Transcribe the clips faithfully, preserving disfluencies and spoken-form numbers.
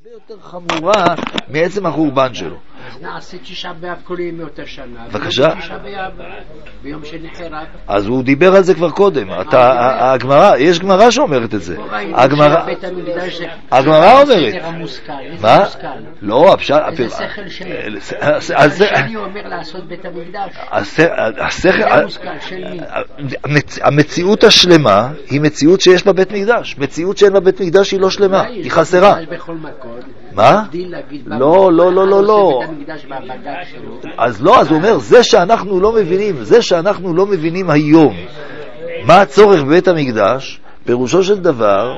יותר חמורה מעצם החורבן שלו. אז נעשה תשעה באב כל ימי אותה שנה. בבקשה. תשעה באב ביום של נחרב. אז הוא דיבר על זה כבר קודם. אתה, הגמרא, יש גמרא שאומרת את זה. הגמרא, הגמרא אומרת. מה? לא, הפשט. זה שכל שלי. אז שלי אומר לעשות בית המקדש. השכל, זה המושכל של מי? המציאות השלמה היא מציאות שיש בה בית מקדש. מציאות שאין בה בית מקדש היא לא שלמה, היא חסרה. מה? לא, לא, לא, לא, לא. אז לא, אז הוא אומר, זה שאנחנו לא מבינים, זה שאנחנו לא מבינים היום מה הצורך בבית המקדש, פירושו של דבר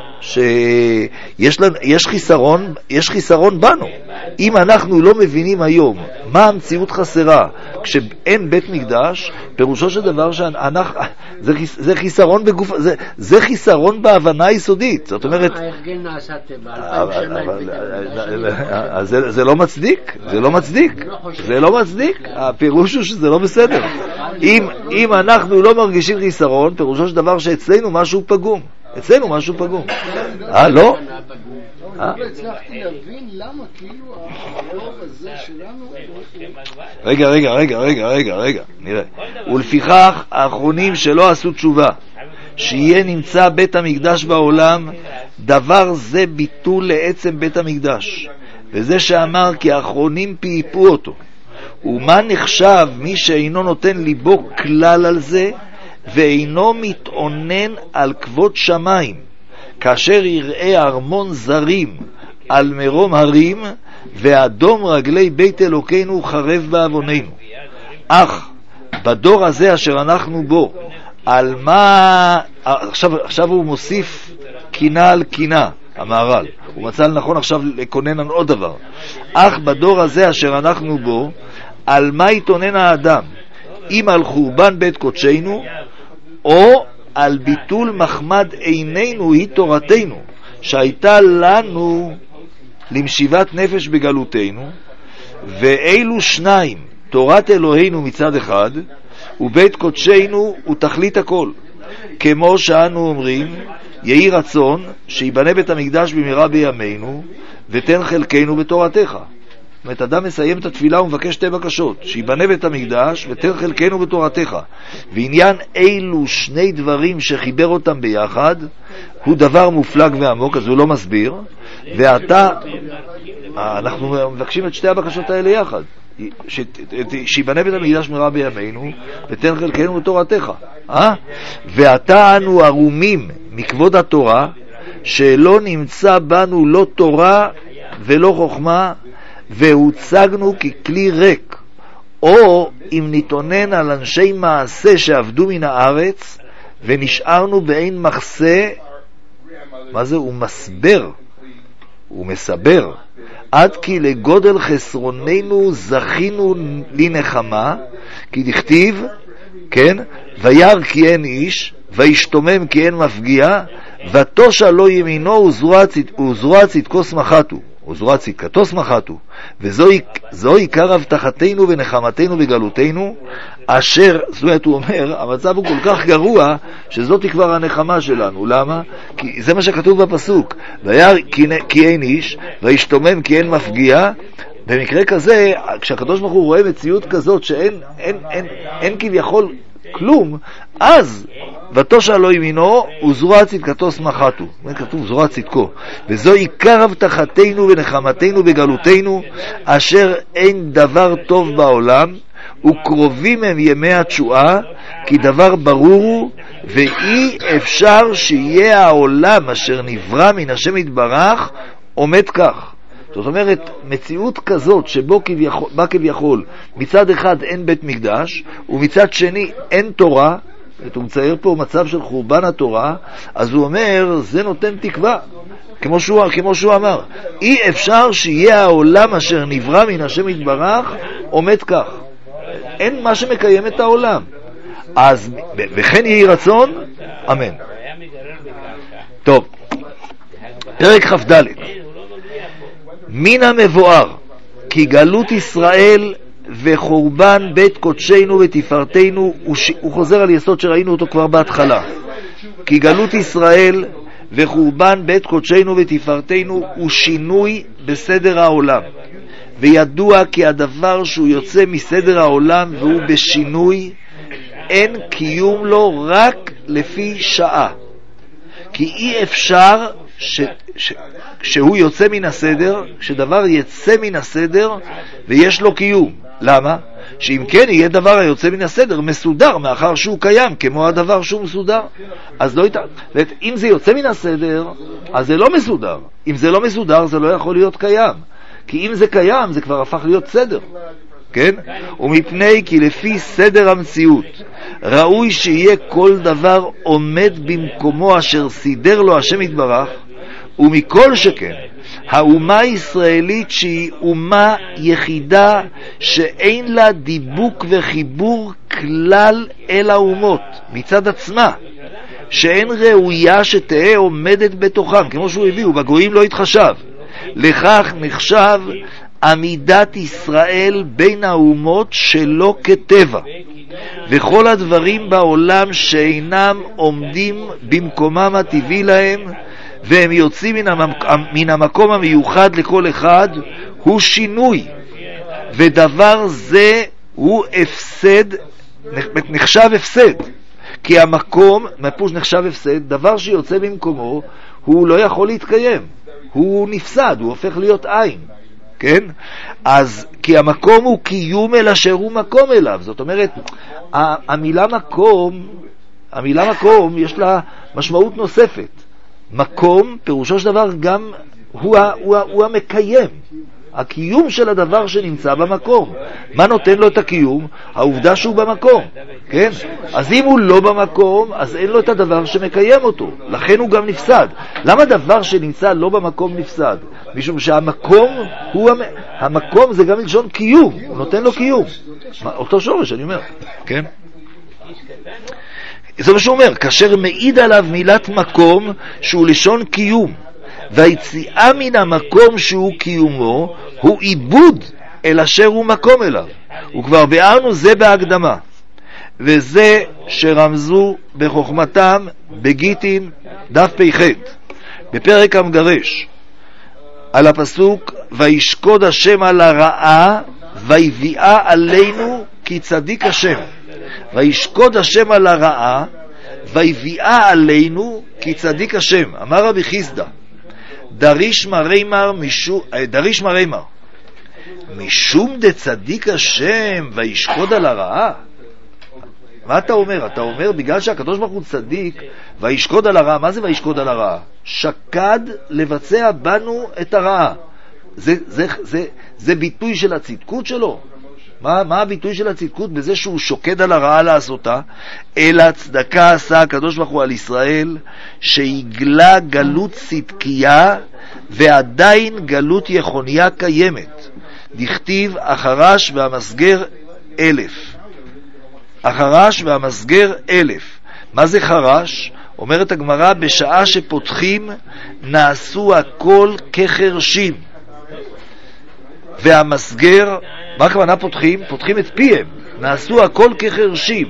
שיש לנו, יש חיסרון, יש חיסרון בנו. אם אנחנו לא מבינים היום מה המציאות חסרה כשאין בית מקדש, פירושו של דבר שאנחנו, זה, זה חיסרון בגוף, זה, זה חיסרון בהבנה היסודית. זאת אומרת, הארגן נעשה טבע, אלפיים שנה את בית המקדש. זה, זה לא מצדיק, זה לא מצדיק, זה לא מצדיק. הפירוש הוא שזה לא בסדר. אם, אם אנחנו לא מרגישים חיסרון, פירושו של דבר שאצלנו משהו פגום. אצלנו משהו פגום. אה, לא? לא הצלחתי להבין למה כאילו הרוב הזה שלנו... רגע, רגע, רגע, רגע, רגע, רגע, נראה. ולפיכך האחרונים שלא עשו תשובה, שיהיה נמצא בית המקדש בעולם, דבר זה ביטול לעצם בית המקדש. וזה שאמר כי האחרונים פייפו אותו. ומה נחשב מי שאינו נותן ליבו כלל על זה, ואינו מתעונן על כבוד שמיים, כאשר יראה ארמון זרים על מרום הרים, ואדום רגלי בית אלוקינו חרב בעווננו. אך בדור הזה אשר אנחנו בו, על מה... עכשיו, עכשיו הוא מוסיף קינה על קינה, המהר"ל. הוא מצא לנכון עכשיו לקונן על עוד דבר. אך בדור הזה אשר אנחנו בו, על מה יתעונן האדם? אם על חורבן בית קודשנו, או על ביטול מחמד עינינו היא תורתנו, שהייתה לנו למשיבת נפש בגלותנו, ואילו שניים, תורת אלוהינו מצד אחד, ובית קודשנו הוא תכלית הכל. כמו שאנו אומרים, יהי רצון שיבנה בית המקדש במהרה בימינו, ותן חלקנו בתורתך. זאת אומרת, אדם מסיים את התפילה ומבקש שתי בקשות, שיבנה בית המקדש ותן חלקנו בתורתך. ועניין אילו שני דברים שחיבר אותם ביחד הוא דבר מופלג ועמוק, אז הוא לא מסביר. ואתה, אנחנו מבקשים את שתי הבקשות האלה יחד, ש, שיבנה בית המקדש במהרה בימינו ותן חלקנו בתורתך. אה? ואתה אנו ערומים מכבוד התורה, שלא נמצא בנו לא תורה ולא חוכמה, והוצגנו ככלי ריק. או אם נתעונן על אנשי מעשה שעבדו מן הארץ, ונשארנו באין מחסה, מה זה? הוא מסבר, הוא מסבר, עד כי לגודל חסרוננו זכינו לנחמה, כי דכתיב, כן, וירא כי אין איש, וישתומם כי אין מפגיע, ותושע לו ימינו וזרוע צדקו שמחתו, וזרוע צדקתו שמחתו. וזו עיקר הבטחתנו ונחמתנו בגלותנו, אשר, זאת אומרת, הוא אומר, המצב הוא כל כך גרוע, שזאת כבר הנחמה שלנו. למה? כי זה מה שכתוב בפסוק, וירא כי אין איש, וישתומם כי אין מפגיע. במקרה כזה, כשהקדוש ברוך הוא רואה מציאות כזאת, שאין אין, אין, אין כביכול כלום, אז ותושע לו ימינו וזרוע צדקתו שמחתו. כתוב זרוע צדקו. וזו עיקר הבטחתנו ונחמתנו בגלותנו, אשר אין דבר טוב בעולם, וקרובים הם ימי התשועה, כי דבר ברור הוא, ואי אפשר שיהיה העולם אשר נברא מן השם יתברך עומד כך. זאת אומרת, מציאות כזאת שבו כביכול, בה כביכול מצד אחד אין בית מקדש, ומצד שני אין תורה, הוא מצייר פה מצב של חורבן התורה, אז הוא אומר, זה נותן תקווה, כמו שהוא, כמו שהוא אמר, אי אפשר שיהיה העולם אשר נברא מן השם יתברך עומד כך. אין מה שמקיים את העולם. אז וכן יהי רצון, אמן. טוב, פרק כ"ד. מן המבואר כי גלות ישראל וחורבן בית קודשנו ותפארתנו, הוא, ש... הוא חוזר על יסוד שראינו אותו כבר בהתחלה, כי גלות ישראל וחורבן בית קודשנו ותפארתנו הוא שינוי בסדר העולם. וידוע כי הדבר שהוא יוצא מסדר העולם והוא בשינוי, אין קיום לו רק לפי שעה. כי אי אפשר ש, ש, שהוא יוצא מן הסדר, שדבר יצא מן הסדר ויש לו קיום. למה? שאם כן יהיה דבר היוצא מן הסדר מסודר מאחר שהוא קיים כמו הדבר שהוא מסודר. אז לא ית... אם זה יוצא מן הסדר אז זה לא מסודר. אם זה לא מסודר זה לא יכול להיות קיים, כי אם זה קיים זה כבר הפך להיות סדר, כן? ומפני כי לפי סדר המציאות ראוי שיהיה כל דבר עומד במקומו אשר סידר לו השם יתברך, ומכל שכן האומה הישראלית שהיא אומה יחידה שאין לה דיבוק וחיבור כלל אל האומות מצד עצמה, שאין ראויה שתהיה עומדת בתוכם, כמו שהוא הביא, ובגויים לא יתחשב. לכך נחשב עמידת ישראל בין האומות שלא כטבע, וכל הדברים בעולם שאינם עומדים במקומם הטבעי להם והם יוצאים מן המקום, מן המקום המיוחד לכל אחד, הוא שינוי, ודבר זה הוא הפסד, נחשב הפסד, כי המקום, מפוש נחשב הפסד, דבר שיוצא במקומו הוא לא יכול להתקיים, הוא נפסד, הוא הופך להיות עין, כן? אז כי המקום הוא קיום אל אשר הוא מקום אליו. זאת אומרת, המילה מקום, המילה מקום יש לה משמעות נוספת. מקום פירושו של דבר גם הוא, הוא, הוא המקיים, הקיום של הדבר שנמצא במקום. מה נותן לו את הקיום? העובדה שהוא במקום, כן? אז אם הוא לא במקום אז אין לו את הדבר שמקיים אותו, לכן הוא גם נפסד. למה דבר שנמצא לא במקום נפסד? משום שהמקום הוא המ... המקום זה גם מלשון קיום, הוא נותן לו קיום, אותו שורש אני אומר, כן? זה מה שהוא אומר, כאשר מעיד עליו מילת מקום שהוא לשון קיום, והיציאה מן המקום שהוא קיומו הוא עיבוד אל אשר הוא מקום אליו, וכבר ביארנו זה בהקדמה, וזה שרמזו בחוכמתם בגיטין דף פ"ח בפרק המגרש על הפסוק וישקוד השם על הרעה ויביאה עלינו כי צדיק השם. וישקוד השם על הרעה ויביאה עלינו כי צדיק השם. אמר רבי חיסדא דריש מרימר משום דריש מרימר משום דצדיק השם וישקוד על הרעה. מה אתה אומר? אתה אומר בגלל שהקדוש ברוך הוא צדיק וישקוד על הרעה. מה זה וישקוד על הרעה? שקד לבצע בנו את הרעה. זה, זה, זה, זה ביטוי של הצדקות שלו. מה, מה הביטוי של הצדקות? בזה שהוא שוקד על הרעה לעשותה. אלא צדקה עשה הקדוש ברוך הוא על ישראל שהגלה גלות צדקיה ועדיין גלות יחוניה קיימת. דכתיב החרש והמסגר אלף. החרש והמסגר אלף. מה זה חרש? אומרת הגמרא בשעה שפותחים נעשו הכל כחרשים. והמסגר, מה הכוונה פותחים? פותחים את פיהם, נעשו הכל כחרשים.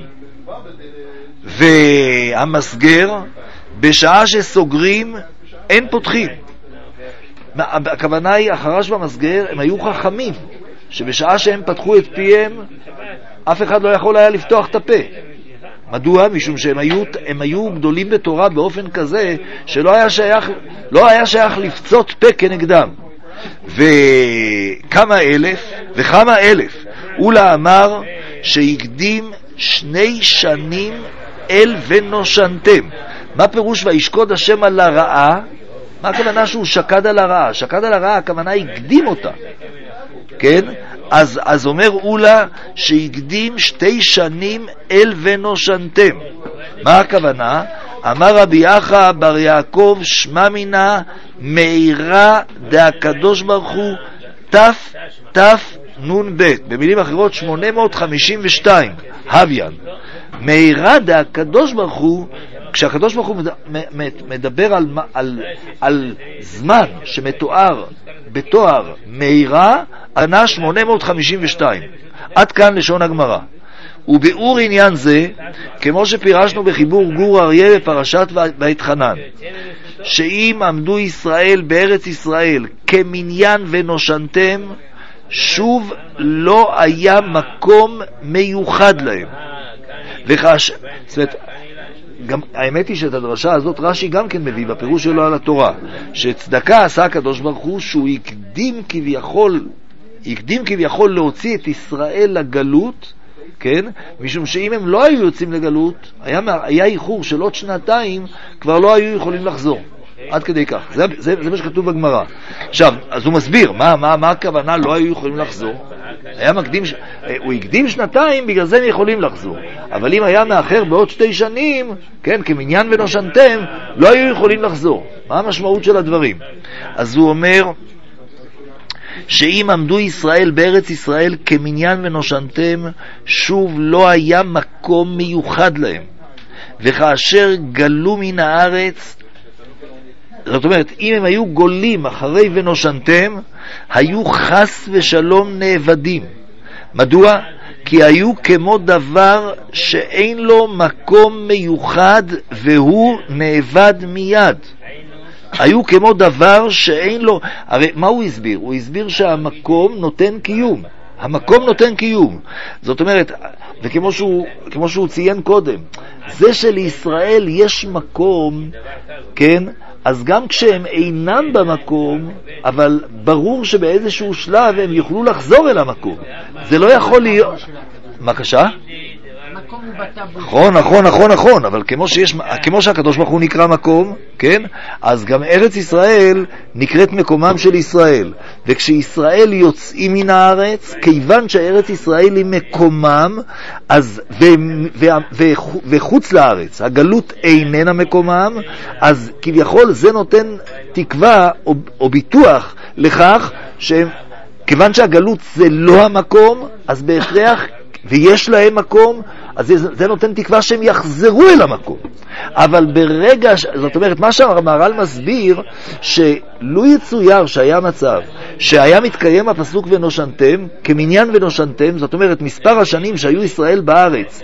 והמסגר בשעה שסוגרים אין פותחים. הכוונה היא החרש והמסגר הם היו חכמים שבשעה שהם פתחו את פיהם אף אחד לא יכול היה לפתוח את הפה. מדוע? משום שהם היו, הם היו גדולים בתורה באופן כזה שלא היה שייך, לא היה שייך לפצות פה כנגדם. וכמה אלף וכמה אלף אולה אמר שהקדים שני שנים אל ונושנתם. מה פירוש וישקוד השם על הרעה? מה הכוונה שהוא שקד על הרעה? שקד על הרעה הכוונה הקדים אותה, כן? אז, אז אומר אולה שהקדים שתי שנים אל ונושנתם. מה הכוונה? אמר רבי אחא בר יעקב שמע מינה מאירה דהקדוש ברוך הוא תף תף נון בית. במילים אחרות שמונה מאות חמישים ושתיים הוויין. מאירה דהקדוש ברוך הוא, כשהקדוש ברוך הוא מדבר על, על, על זמן שמתואר בתואר מאירה, ענה שמונה מאות חמישים ושתיים. עד כאן לשון הגמרא. וביאור עניין זה, כמו שפירשנו בחיבור גור אריה בפרשת ואתחנן, שאם עמדו ישראל בארץ ישראל כמניין ונושנתם, שוב לא היה מקום מיוחד להם. וכש... זאת אומרת, גם, האמת היא שאת הדרשה הזאת רש"י גם כן מביא בפירוש שלו על התורה, שצדקה עשה הקדוש ברוך הוא שהוא הקדים כביכול, הקדים כביכול להוציא את ישראל לגלות, כן? משום שאם הם לא היו יוצאים לגלות, היה, היה איחור של עוד שנתיים, כבר לא היו יכולים לחזור. עד כדי כך. זה, זה, זה מה שכתוב בגמרא. עכשיו, אז הוא מסביר, מה, מה, מה הכוונה לא היו יכולים לחזור? היה מקדים, הוא הקדים שנתיים, בגלל זה הם יכולים לחזור. אבל אם היה מאחר בעוד שתי שנים, כן, כמניין ונושנתם, לא היו יכולים לחזור. מה המשמעות של הדברים? אז הוא אומר, שאם עמדו ישראל בארץ ישראל כמניין ונושנתם, שוב לא היה מקום מיוחד להם. וכאשר גלו מן הארץ, זאת אומרת, אם הם היו גולים אחרי ונושנתם, היו חס ושלום נאבדים. מדוע? כי היו כמו דבר שאין לו מקום מיוחד והוא נאבד מיד. היו כמו דבר שאין לו... הרי מה הוא הסביר? הוא הסביר שהמקום נותן קיום. המקום נותן קיום. זאת אומרת, וכמו שהוא, כמו שהוא ציין קודם, זה שלישראל יש מקום, כן? אז גם כשהם אינם במקום, אבל ברור שבאיזשהו שלב הם יוכלו לחזור אל המקום. זה לא יכול להיות... מה קשה? נכון, נכון, נכון, נכון, אבל כמו שיש, כמו שהקדוש ברוך הוא נקרא מקום, כן? אז גם ארץ ישראל נקראת מקומם של ישראל. וכשישראל יוצאים מן הארץ, כיוון שארץ ישראל היא מקומם, אז ו, ו, ו, וחוץ לארץ, הגלות איננה מקומם, אז כביכול זה נותן תקווה או, או ביטוח לכך שהם, כיוון שהגלות זה לא המקום, אז בהכרח ויש להם מקום, אז זה, זה נותן תקווה שהם יחזרו אל המקום. אבל ברגע, זאת אומרת, מה שהמהר"ל מסביר, שלא יצויר שהיה מצב, שהיה מתקיים הפסוק ונושנתם, כמניין ונושנתם, זאת אומרת, מספר השנים שהיו ישראל בארץ,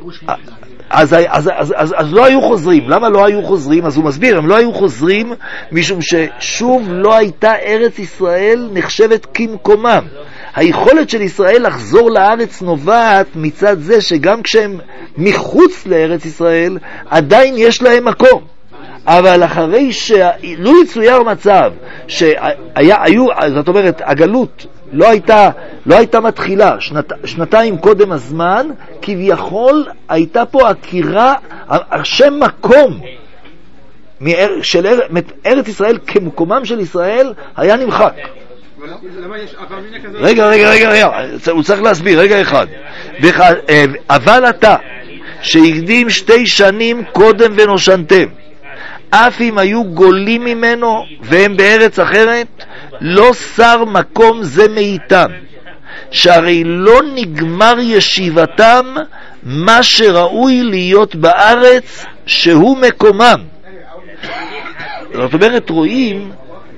אז, אז, אז, אז, אז לא היו חוזרים. למה לא היו חוזרים? אז הוא מסביר, הם לא היו חוזרים, משום ששוב לא הייתה ארץ ישראל נחשבת כמקומם. היכולת של ישראל לחזור לארץ נובעת מצד זה שגם כשהם מחוץ לארץ ישראל, עדיין יש להם מקום. אבל אחרי שלא יצויר מצב שהיה, היו, זאת אומרת, הגלות לא הייתה, לא הייתה מתחילה שנת, שנתיים קודם הזמן, כביכול הייתה פה הכירה, השם מקום של ארץ ישראל כמקומם של ישראל היה נמחק. רגע, רגע, רגע, רגע, הוא צריך להסביר, רגע אחד. אבל אתה, שהקדים שתי שנים קודם ונושנתם, אף אם היו גולים ממנו והם בארץ אחרת, לא שר מקום זה מאיתם, שהרי לא נגמר ישיבתם מה שראוי להיות בארץ שהוא מקומם. זאת אומרת, רואים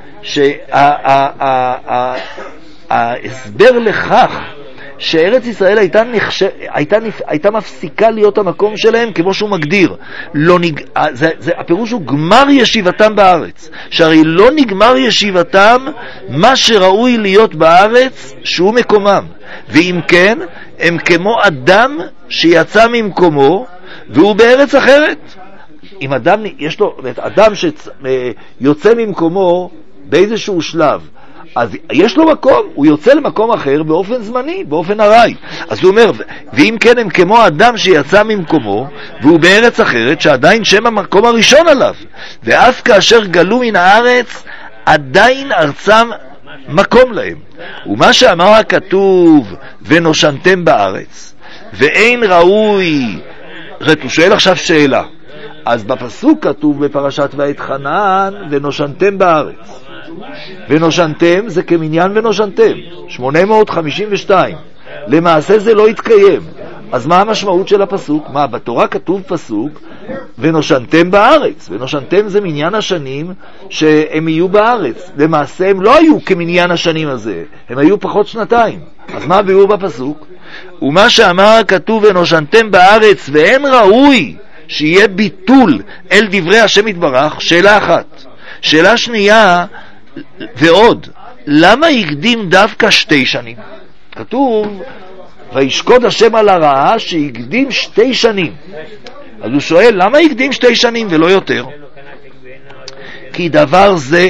שההסבר לכך שארץ ישראל הייתה, נחש... הייתה, הייתה מפסיקה להיות המקום שלהם, כמו שהוא מגדיר, לא נג... זה, זה, הפירוש הוא גמר ישיבתם בארץ, שהרי לא נגמר ישיבתם מה שראוי להיות בארץ שהוא מקומם, ואם כן הם כמו אדם שיצא ממקומו והוא בארץ אחרת. אם אדם יש לו, אדם שיוצא ממקומו באיזשהו שלב, אז יש לו מקום, הוא יוצא למקום אחר באופן זמני, באופן ארעי. אז הוא אומר, ואם כן הם כמו אדם שיצא ממקומו והוא בארץ אחרת, שעדיין שם המקום הראשון עליו, ואף כאשר גלו מן הארץ עדיין ארצם מקום להם. ומה שאמר הכתוב ונושנתם בארץ ואין ראוי, הוא שואל עכשיו שאלה, אז בפסוק כתוב בפרשת ואתחנן ונושנתם בארץ, ונושנתם זה כמניין ונושנתם שמונה מאות חמישים ושתיים, למעשה זה לא התקיים. אז מה המשמעות של הפסוק? מה, בתורה כתוב פסוק ונושנתם בארץ, ונושנתם זה מניין השנים שהם יהיו בארץ, למעשה הם לא היו כמניין השנים הזה, הם היו פחות שנתיים. אז מה הביאור בפסוק? ומה שאמר כתוב ונושנתם בארץ, ואין ראוי שיהיה ביטול אל דברי השם יתברך. שאלה אחת. שאלה שנייה, ועוד, למה הקדים דווקא שתי שנים? כתוב וישקוד השם על הרעה שהקדים שתי שנים. אז הוא שואל, למה הקדים שתי שנים ולא יותר? כי דבר זה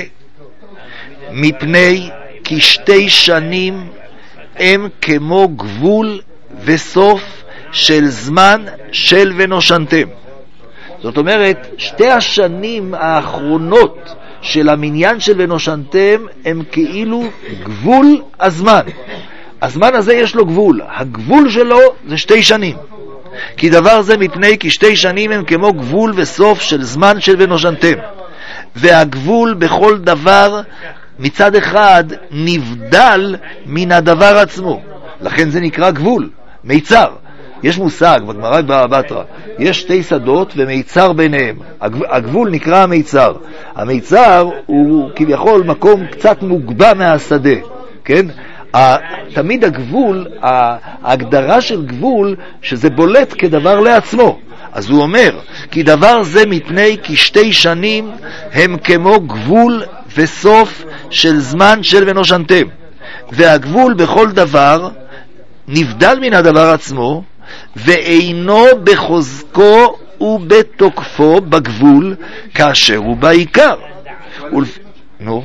מפני כי שתי שנים הם כמו גבול וסוף של זמן של ונושנתם. זאת אומרת, שתי השנים האחרונות של המניין של ונושנתם הם כאילו גבול הזמן. הזמן הזה יש לו גבול, הגבול שלו זה שתי שנים. כי דבר זה מפני כי שתי שנים הם כמו גבול וסוף של זמן של ונושנתם. והגבול בכל דבר מצד אחד נבדל מן הדבר עצמו, לכן זה נקרא גבול, מיצר. יש מושג בגמרא בבא בתרא, יש שתי שדות ומיצר ביניהם, הגבול נקרא המיצר. המיצר הוא כביכול מקום קצת מוגבה מהשדה, כן? תמיד הגבול, ההגדרה של גבול שזה בולט כדבר לעצמו. אז הוא אומר, כי דבר זה מפני כי שתי שנים הם כמו גבול וסוף של זמן של ונושנתם. והגבול בכל דבר נבדל מן הדבר עצמו, ואינו בחוזקו ובתוקפו בגבול כאשר הוא בעיקר. נו,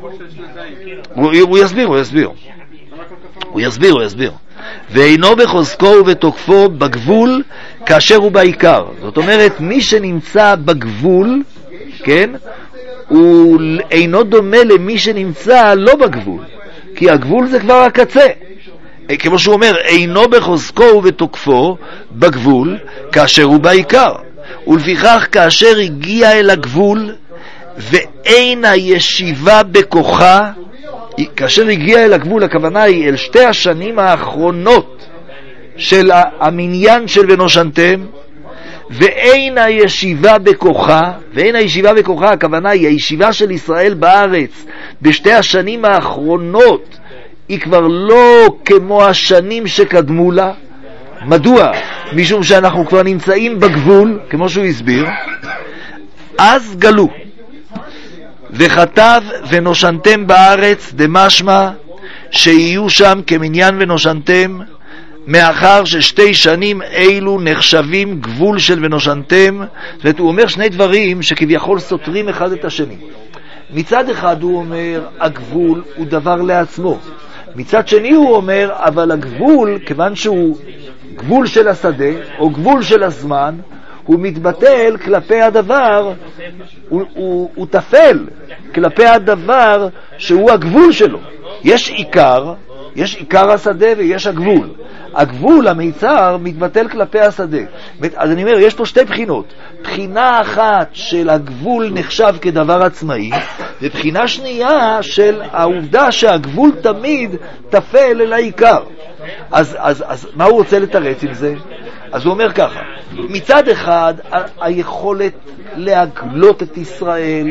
הוא יסביר, הוא יסביר. הוא יסביר, הוא יסביר. ואינו בחוזקו ובתוקפו בגבול כאשר הוא בעיקר. זאת אומרת, מי שנמצא בגבול, כן, הוא אינו דומה למי שנמצא לא בגבול, כי הגבול זה כבר הקצה. כמו שהוא אומר, אינו בחוזקו ובתוקפו בגבול כאשר הוא בעיקר. ולפיכך כאשר הגיע אל הגבול ואין הישיבה בכוחה, כאשר הגיע אל הגבול, הכוונה היא אל שתי השנים האחרונות של המניין של ונושנתם, ואין הישיבה בכוחה, ואין הישיבה בכוחה, הכוונה היא הישיבה של ישראל בארץ בשתי השנים האחרונות היא כבר לא כמו השנים שקדמו לה. מדוע? משום שאנחנו כבר נמצאים בגבול, כמו שהוא הסביר. אז גלו וכתב ונושנתם בארץ דמשמע שיהיו שם כמניין ונושנתם, מאחר ששתי שנים אילו נחשבים גבול של ונושנתם. זאת אומרת, הוא אומר שני דברים שכביכול סותרים אחד את השני. מצד אחד הוא אומר הגבול הוא דבר לעצמו, מצד שני הוא אומר אבל הגבול, כיוון שהוא גבול של השדה או גבול של הזמן, הוא מתבטל כלפי הדבר, הוא, הוא, הוא תפל כלפי הדבר שהוא הגבול שלו. יש עיקר, יש עיקר השדה ויש הגבול. הגבול, המיצר, מתבטל כלפי השדה. אז אני אומר, יש פה שתי בחינות. בחינה אחת של הגבול נחשב כדבר עצמאי, ובחינה שנייה של העובדה שהגבול תמיד תפל אל העיקר. אז, אז, אז מה הוא רוצה לתרץ עם זה? אז הוא אומר ככה, מצד אחד ה- היכולת להגלות את ישראל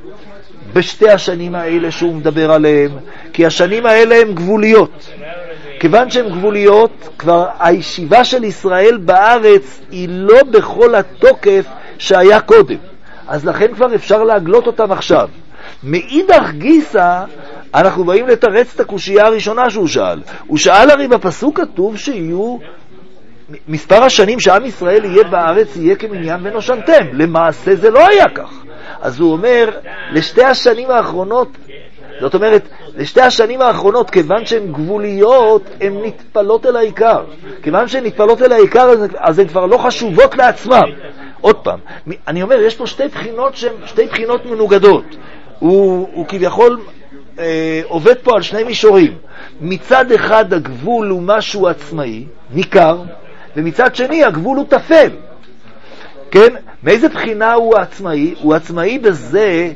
בשתי השנים האלה שהוא מדבר עליהם, כי השנים האלה הן גבוליות. כיוון שהן גבוליות, כבר הישיבה של ישראל בארץ היא לא בכל התוקף שהיה קודם, אז לכן כבר אפשר להגלות אותם עכשיו. מאידך גיסא אנחנו באים לתרץ את הקושייה הראשונה שהוא שאל. הוא שאל, הרי בפסוק כתוב שיהיו מספר השנים שעם ישראל יהיה בארץ יהיה כמניין ונושנתם. למעשה זה לא היה כך. אז הוא אומר, לשתי השנים האחרונות, זאת אומרת, לשתי השנים האחרונות, כיוון שהן גבוליות, הן נתפלות אל העיקר. כיוון שהן נתפלות אל העיקר, אז הן כבר לא חשובות לעצמם. עוד פעם, אני אומר, יש פה שתי בחינות שהן שתי בחינות מנוגדות. הוא, הוא כביכול אה, עובד פה על שני מישורים. מצד אחד הגבול הוא משהו עצמאי, ניכר, ומצד שני הגבול הוא תפל. כן? מאיזה בחינה הוא עצמאי? הוא עצמאי בזה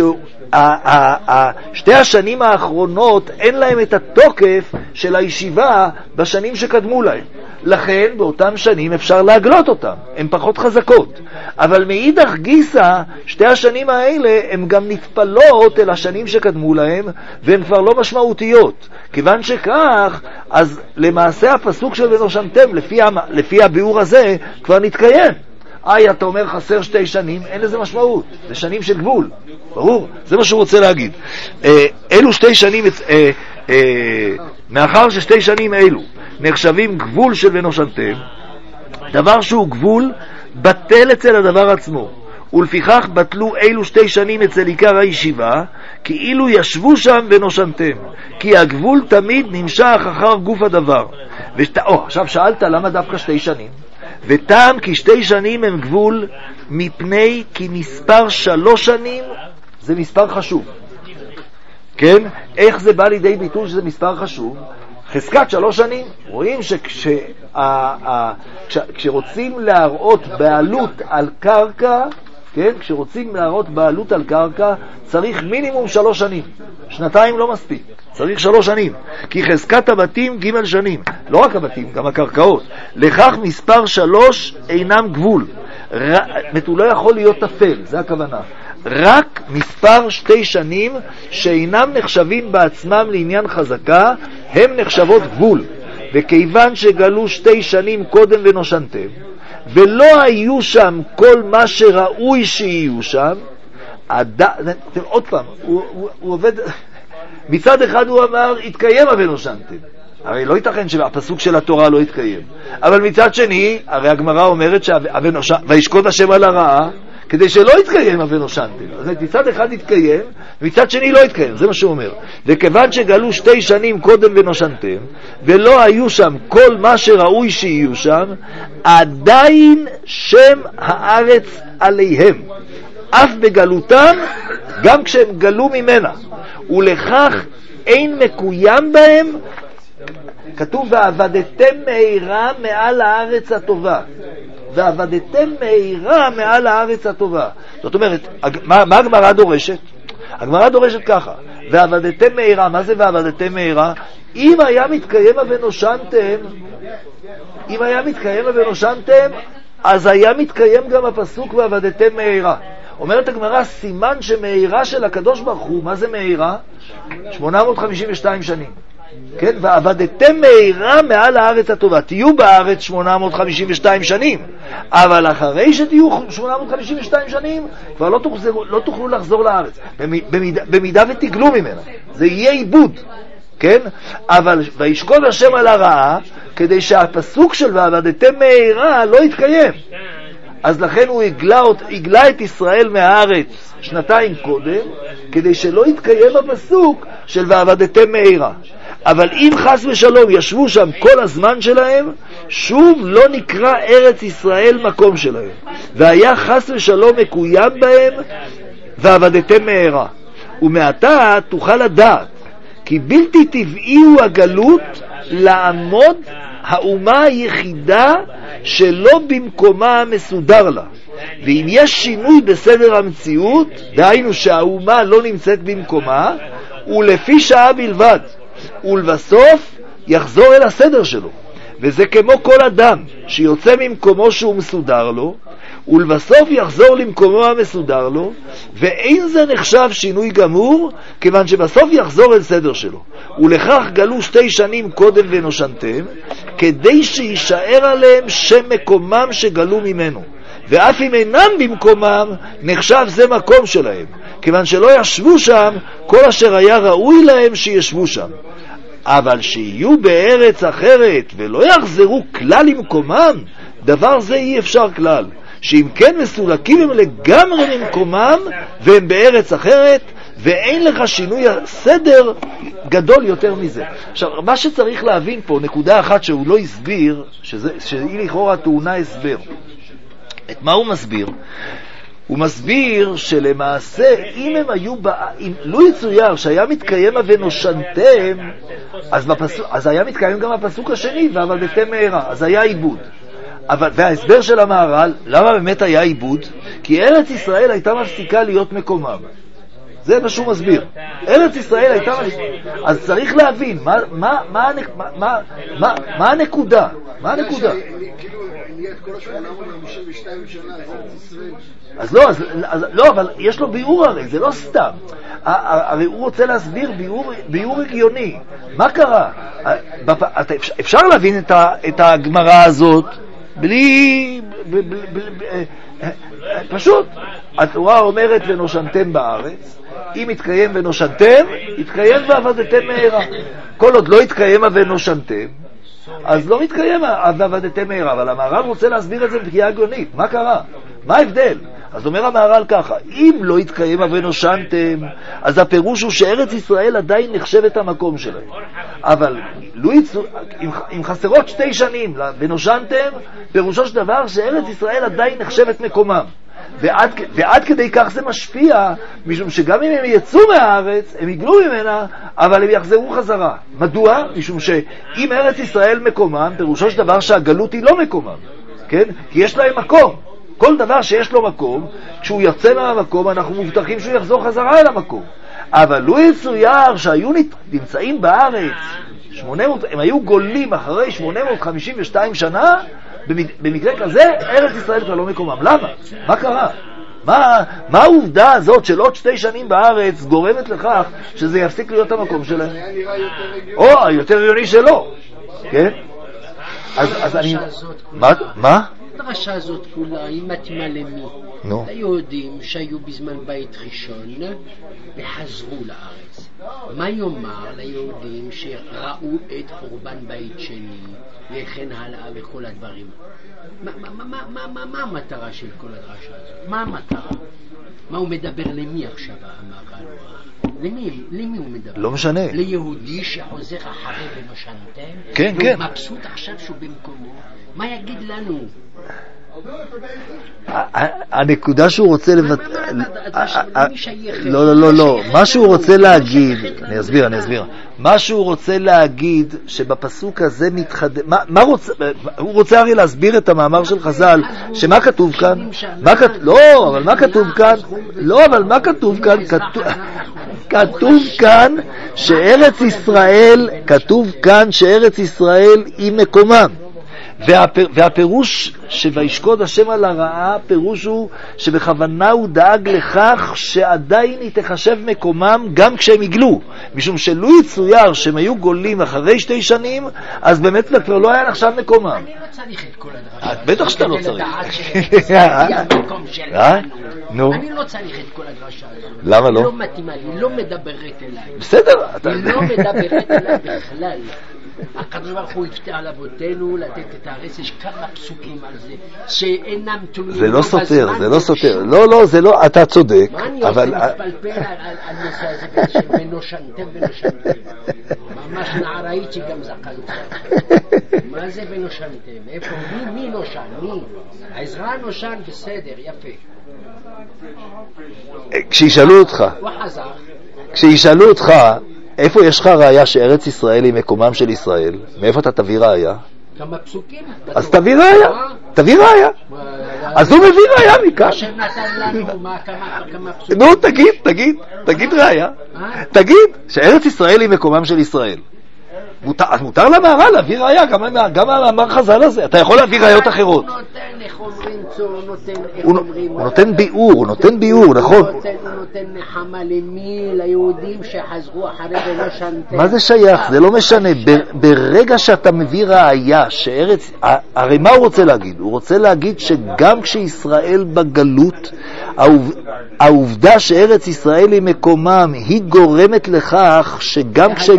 ששתי השנים האחרונות אין להם את התוקף של הישיבה בשנים שקדמו להם. לכן באותם שנים אפשר להגלות אותם, הן פחות חזקות. אבל מאידך גיסא, שתי השנים האלה הן גם נטפלות אל השנים שקדמו להם, והן כבר לא משמעותיות. כיוון שכך, אז למעשה הפסוק של ונושנתם, לפי, לפי הביאור הזה, כבר נתקיים. איי, אתה אומר חסר שתי שנים, אין לזה משמעות, זה שנים של גבול, ברור, זה מה שהוא רוצה להגיד. אה, אלו שתי שנים, אה, אה, מאחר ששתי שנים אלו נחשבים גבול של ונושנתם, דבר שהוא גבול בטל אצל הדבר עצמו, ולפיכך בטלו אלו שתי שנים אצל עיקר הישיבה, כאילו ישבו שם ונושנתם, כי הגבול תמיד נמשך אחר גוף הדבר. ושת... או, עכשיו שאלת למה דווקא שתי שנים? וטעם כי שתי שנים הם גבול, מפני כי מספר שלוש שנים זה מספר חשוב. כן? איך זה בא לידי ביטוי שזה מספר חשוב? חזקת שלוש שנים, רואים שכשרוצים להראות בעלות על קרקע, כן? כשרוצים להראות בעלות על קרקע, צריך מינימום שלוש שנים. שנתיים לא מספיק, צריך שלוש שנים. כי חזקת הבתים ג' שנים. לא רק הבתים, גם הקרקעות. לכך מספר שלוש אינם גבול. ר... הוא לא יכול להיות תפל, זה הכוונה. רק מספר שתי שנים שאינם נחשבים בעצמם לעניין חזקה, הם נחשבות גבול. וכיוון שגלו שתי שנים קודם ונושנתם, ולא היו שם כל מה שראוי שיהיו שם, עד... עוד פעם, הוא, הוא, הוא עובד... מצד אחד הוא אמר, התקיים ונושנתם. הרי לא ייתכן שהפסוק של התורה לא יתקיים. אבל מצד שני, הרי הגמרא אומרת וישקוט השם על הרעה, כדי שלא יתקיים ונושנתם. אז מצד אחד יתקיים, ומצד שני לא יתקיים, זה מה שהוא אומר. וכיוון שגלו שתי שנים קודם ונושנתם, ולא היו שם כל מה שראוי שיהיו שם, עדיין שם הארץ עליהם, אף בגלותם, גם כשהם גלו ממנה. ולכך אין מקוים בהם, כתוב ועבדתם מהירה מעל הארץ הטובה, ועבדתם מהירה מעל הארץ הטובה. זאת אומרת, מה, מה הגמרא דורשת? הגמרא דורשת ככה, ועבדתם מהירה. מה זה ועבדתם מהירה? אם היה מתקיים ונושנתם, אם היה מתקיים ונושנתם, אז היה מתקיים גם הפסוק ועבדתם מהירה. אומרת הגמרא, סימן שמהירה של הקדוש ברוך הוא, מה זה מהירה? שמונה מאות חמישים ושתיים שנים. כן, ועבדתם מהירה מעל הארץ הטובה. תהיו בארץ שמונה מאות חמישים ושתיים שנים, אבל אחרי שתהיו שמונה מאות חמישים ושתיים שנים כבר לא תוכלו, לא תוכלו לחזור לארץ, במידה, במידה ותגלו ממנה, זה יהיה עיבוד. כן? אבל וישקוט השם על הרעה, כדי שהפסוק של ועבדתם מהירה לא יתקיים. אז לכן הוא הגלה, הגלה את ישראל מהארץ שנתיים קודם, כדי שלא יתקיים הפסוק של ועבדתם מהירה. אבל אם חס ושלום ישבו שם כל הזמן שלהם, שוב לא נקרא ארץ ישראל מקום שלהם, והיה חס ושלום מקוים בהם ועבדתם מהירה. ומעתה תוכל לדעת כי בלתי טבעי הוא הגלות לעמוד האומה היחידה שלא במקומה מסודר לה. ואם יש שינוי בסדר המציאות, דהיינו שהאומה לא נמצאת במקומה, ולפי שעה בלבד, ולבסוף יחזור אל הסדר שלו. וזה כמו כל אדם שיוצא ממקומו שהוא מסודר לו, ולבסוף יחזור למקומו המסודר לו, ואין זה נחשב שינוי גמור, כיוון שבסוף יחזור אל סדר שלו. ולכך גלו שתי שנים קודם ונושנתם, כדי שישאר עליהם שם מקומם שגלו ממנו. ואף אם אינם במקומם, נחשב זה מקום שלהם, כיוון שלא ישבו שם כל אשר היה ראוי להם שישבו שם. אבל שיהיו בארץ אחרת ולא יחזרו כלל למקומם, דבר זה אי אפשר כלל. שאם כן מסולקים הם לגמרי ממקומם והם בארץ אחרת, ואין לך שינוי הסדר גדול יותר מזה. עכשיו, מה שצריך להבין פה, נקודה אחת שהוא לא הסביר, שזה, שהיא לכאורה טעונה הסבר. את מה הוא מסביר? הוא מסביר שלמעשה, אם הם היו, בא... אם לא יצויר שהיה מתקיים ונושנתם, אז, בפסוק... אז היה מתקיים גם הפסוק השני, ועבדתם מהירה, אז היה עיבוד. אבל, וההסבר של המהר"ל, למה באמת היה עיבוד? כי ארץ ישראל הייתה מפסיקה להיות מקומם. זה מה שהוא מסביר. ארץ ישראל הייתה... אז צריך להבין, מה, מה, מה, מה, מה, מה, מה הנקודה? מה הנקודה? כאילו, נהיה את כל ה-שמונה מאות חמישים ושתיים שנה, ארץ ישראל. אז לא, אז, אז, לא, אבל יש לו ביאור הרי, זה לא סתם. הרי הוא רוצה להסביר ביאור, ביאור הגיוני. מה קרה? אפשר להבין את, ה, את הגמרא הזאת בלי... ב, ב, ב, ב, פשוט, התורה אומרת ונושנתם בארץ, אם יתקיים ונושנתם, יתקיים ועבדתם מהרה. כל עוד לא יתקיים ונושנתם, אז לא מתקיים ועבדתם מהרה. אבל המהר"ל רוצה להסביר את זה בפגיעה הגיונית. מה קרה? מה ההבדל? אז אומר המהר"ל ככה, אם לא יתקיים ונושנתם, אז הפירוש הוא שארץ ישראל עדיין נחשבת המקום שלהם. אבל לא יצאו, אם, אם חסרות שתי שנים ונושנתם, פירושו של דבר שארץ ישראל עדיין נחשבת מקומם. ועד, ועד כדי כך זה משפיע, משום שגם אם הם יצאו מהארץ, הם יגלו ממנה, אבל הם יחזרו חזרה. מדוע? משום שאם ארץ ישראל מקומם, פירושו של דבר שהגלות היא לא מקומם. כן? כי יש להם מקום. כל דבר שיש לו מקום, כשהוא יוצא מהמקום, אנחנו מובטחים שהוא יחזור חזרה אל המקום. אבל לא יצויר שהיו נמצאים בארץ, שמונה מאות, הם היו גולים אחרי שמונה מאות חמישים ושתיים שנה, במקרה כזה, ארץ ישראל כבר לא מקומם. למה? מה קרה? מה, מה העובדה הזאת של עוד שתי שנים בארץ גורמת לכך שזה יפסיק להיות המקום שלהם? או, יותר הגיוני שלא. כן? אז, אז אני... מה? מה? הדרשה הזאת כולה היא מתאימה למי? נו. ליהודים שהיו בזמן בית ראשון וחזרו לארץ. מה יאמר ליהודים שראו את חורבן בית שני וכן הלאה וכל הדברים? מה, מה, מה, מה, מה, מה המטרה של כל הדרשה הזאת? מה המטרה? מה הוא מדבר למי עכשיו המהר"ל? למי, למי הוא מדבר? לא משנה. ליהודי שחוזר אחרי ונושנתם? כן, כן. הוא מבסוט עכשיו שהוא במקומו. מה יגיד לנו? הנקודה שהוא רוצה לבטא... לא, לא, לא, לא. מה שהוא רוצה להגיד... אני אסביר, אני אסביר. מה שהוא רוצה להגיד שבפסוק הזה מתחדש... מה רוצה... הוא רוצה הרי להסביר את המאמר של חז"ל, שמה כתוב כאן? לא, אבל מה כתוב כאן? לא, אבל מה כתוב כאן? כתוב כאן שארץ ישראל, כתוב כאן שארץ ישראל היא מקומם. והפיר, והפירוש שוישקוד השם על הרעה, פירוש הוא שבכוונה הוא דאג לכך שעדיין היא תחשב מקומם גם כשהם יגלו, משום שלא יצויר שהם היו גולים אחרי שתי שנים, אז באמת כבר לא היה נחשב מקומם. אני לא צריך את כל הדרשה. בטח שאתה לא צריך. אני לא צריך את כל הדרשה הזאת. למה לא? היא לא מתאימה לי, היא לא מדברת אליי. בסדר. היא לא מדברת אליי בכלל. הקדוש ברוך הוא הבטח על אבותינו לתת את הארץ. יש כמה פסוקים על זה שאינם תלויים. זה לא סותר, זה לא סותר. לא, לא, זה לא, אתה צודק. מה אני עושה מתפלפל על נושא הזה של ונושנתם ונושנתם? ממש נעראית שגם זקנתם. מה זה ונושנתם? איפה? מי נושן? מי? העזרא נושן בסדר, יפה. כשישאלו אותך, הוא חזר. כשישאלו אותך, איפה יש לך ראיה שארץ ישראל היא מקומם של ישראל? מאיפה אתה תביא ראיה? כמה פסוקים? אז תביא ראיה, תביא ראיה. אז הוא מביא ראיה מכאן. השם נתן לנו מה, כמה פסוקים? נו, תגיד, תגיד, תגיד ראיה. תגיד שארץ ישראל היא מקומם של ישראל. אז מותר למהר"ל להביא ראיה, גם המאמר חז"ל הזה. אתה יכול להביא ראיות אחרות. הוא נותן איך אומרים צור, נותן איך הוא אומרים. הוא נותן ביאור, הוא נותן ביאור, נכון. הוא נותן נחמה למי? ליהודים שחזרו אחרי ונושנתם. מה זה שייך? זה לא משנה. ברגע שאתה מביא ראיה שארץ... הרי מה הוא רוצה להגיד? הוא רוצה להגיד שגם כשישראל בגלות, העובדה שארץ ישראל היא מקומם, היא גורמת לכך שגם כשהם...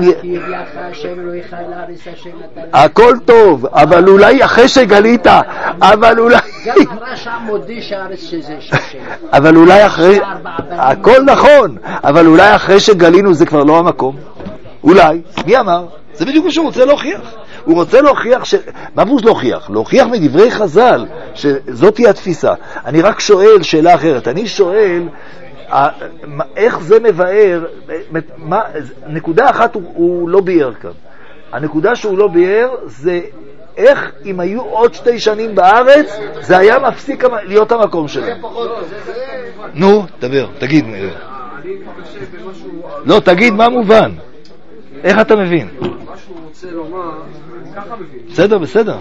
הכל טוב, אבל אולי אחרי שגלית, אבל אולי... גם הרשע מודה שהארץ שזה ששם. אבל אולי אחרי... הכל נכון, אבל אולי אחרי שגלינו זה כבר לא המקום. אולי. מי אמר? זה בדיוק מה שהוא רוצה להוכיח. הוא רוצה להוכיח ש... מה בוז להוכיח? להוכיח מדברי חז"ל שזאת היא התפיסה. אני רק שואל שאלה אחרת. אני שואל... איך זה מבאר, מה, נקודה אחת הוא, הוא לא ביאר כאן. הנקודה שהוא לא ביאר זה איך אם היו עוד שתי שנים בארץ זה היה מפסיק להיות המקום שלהם. נו, דבר, תגיד. אני מתקשה במשהו... לא, תגיד מה מובן. איך אתה מבין? מה שהוא רוצה לומר, ככה מבין. בסדר, בסדר.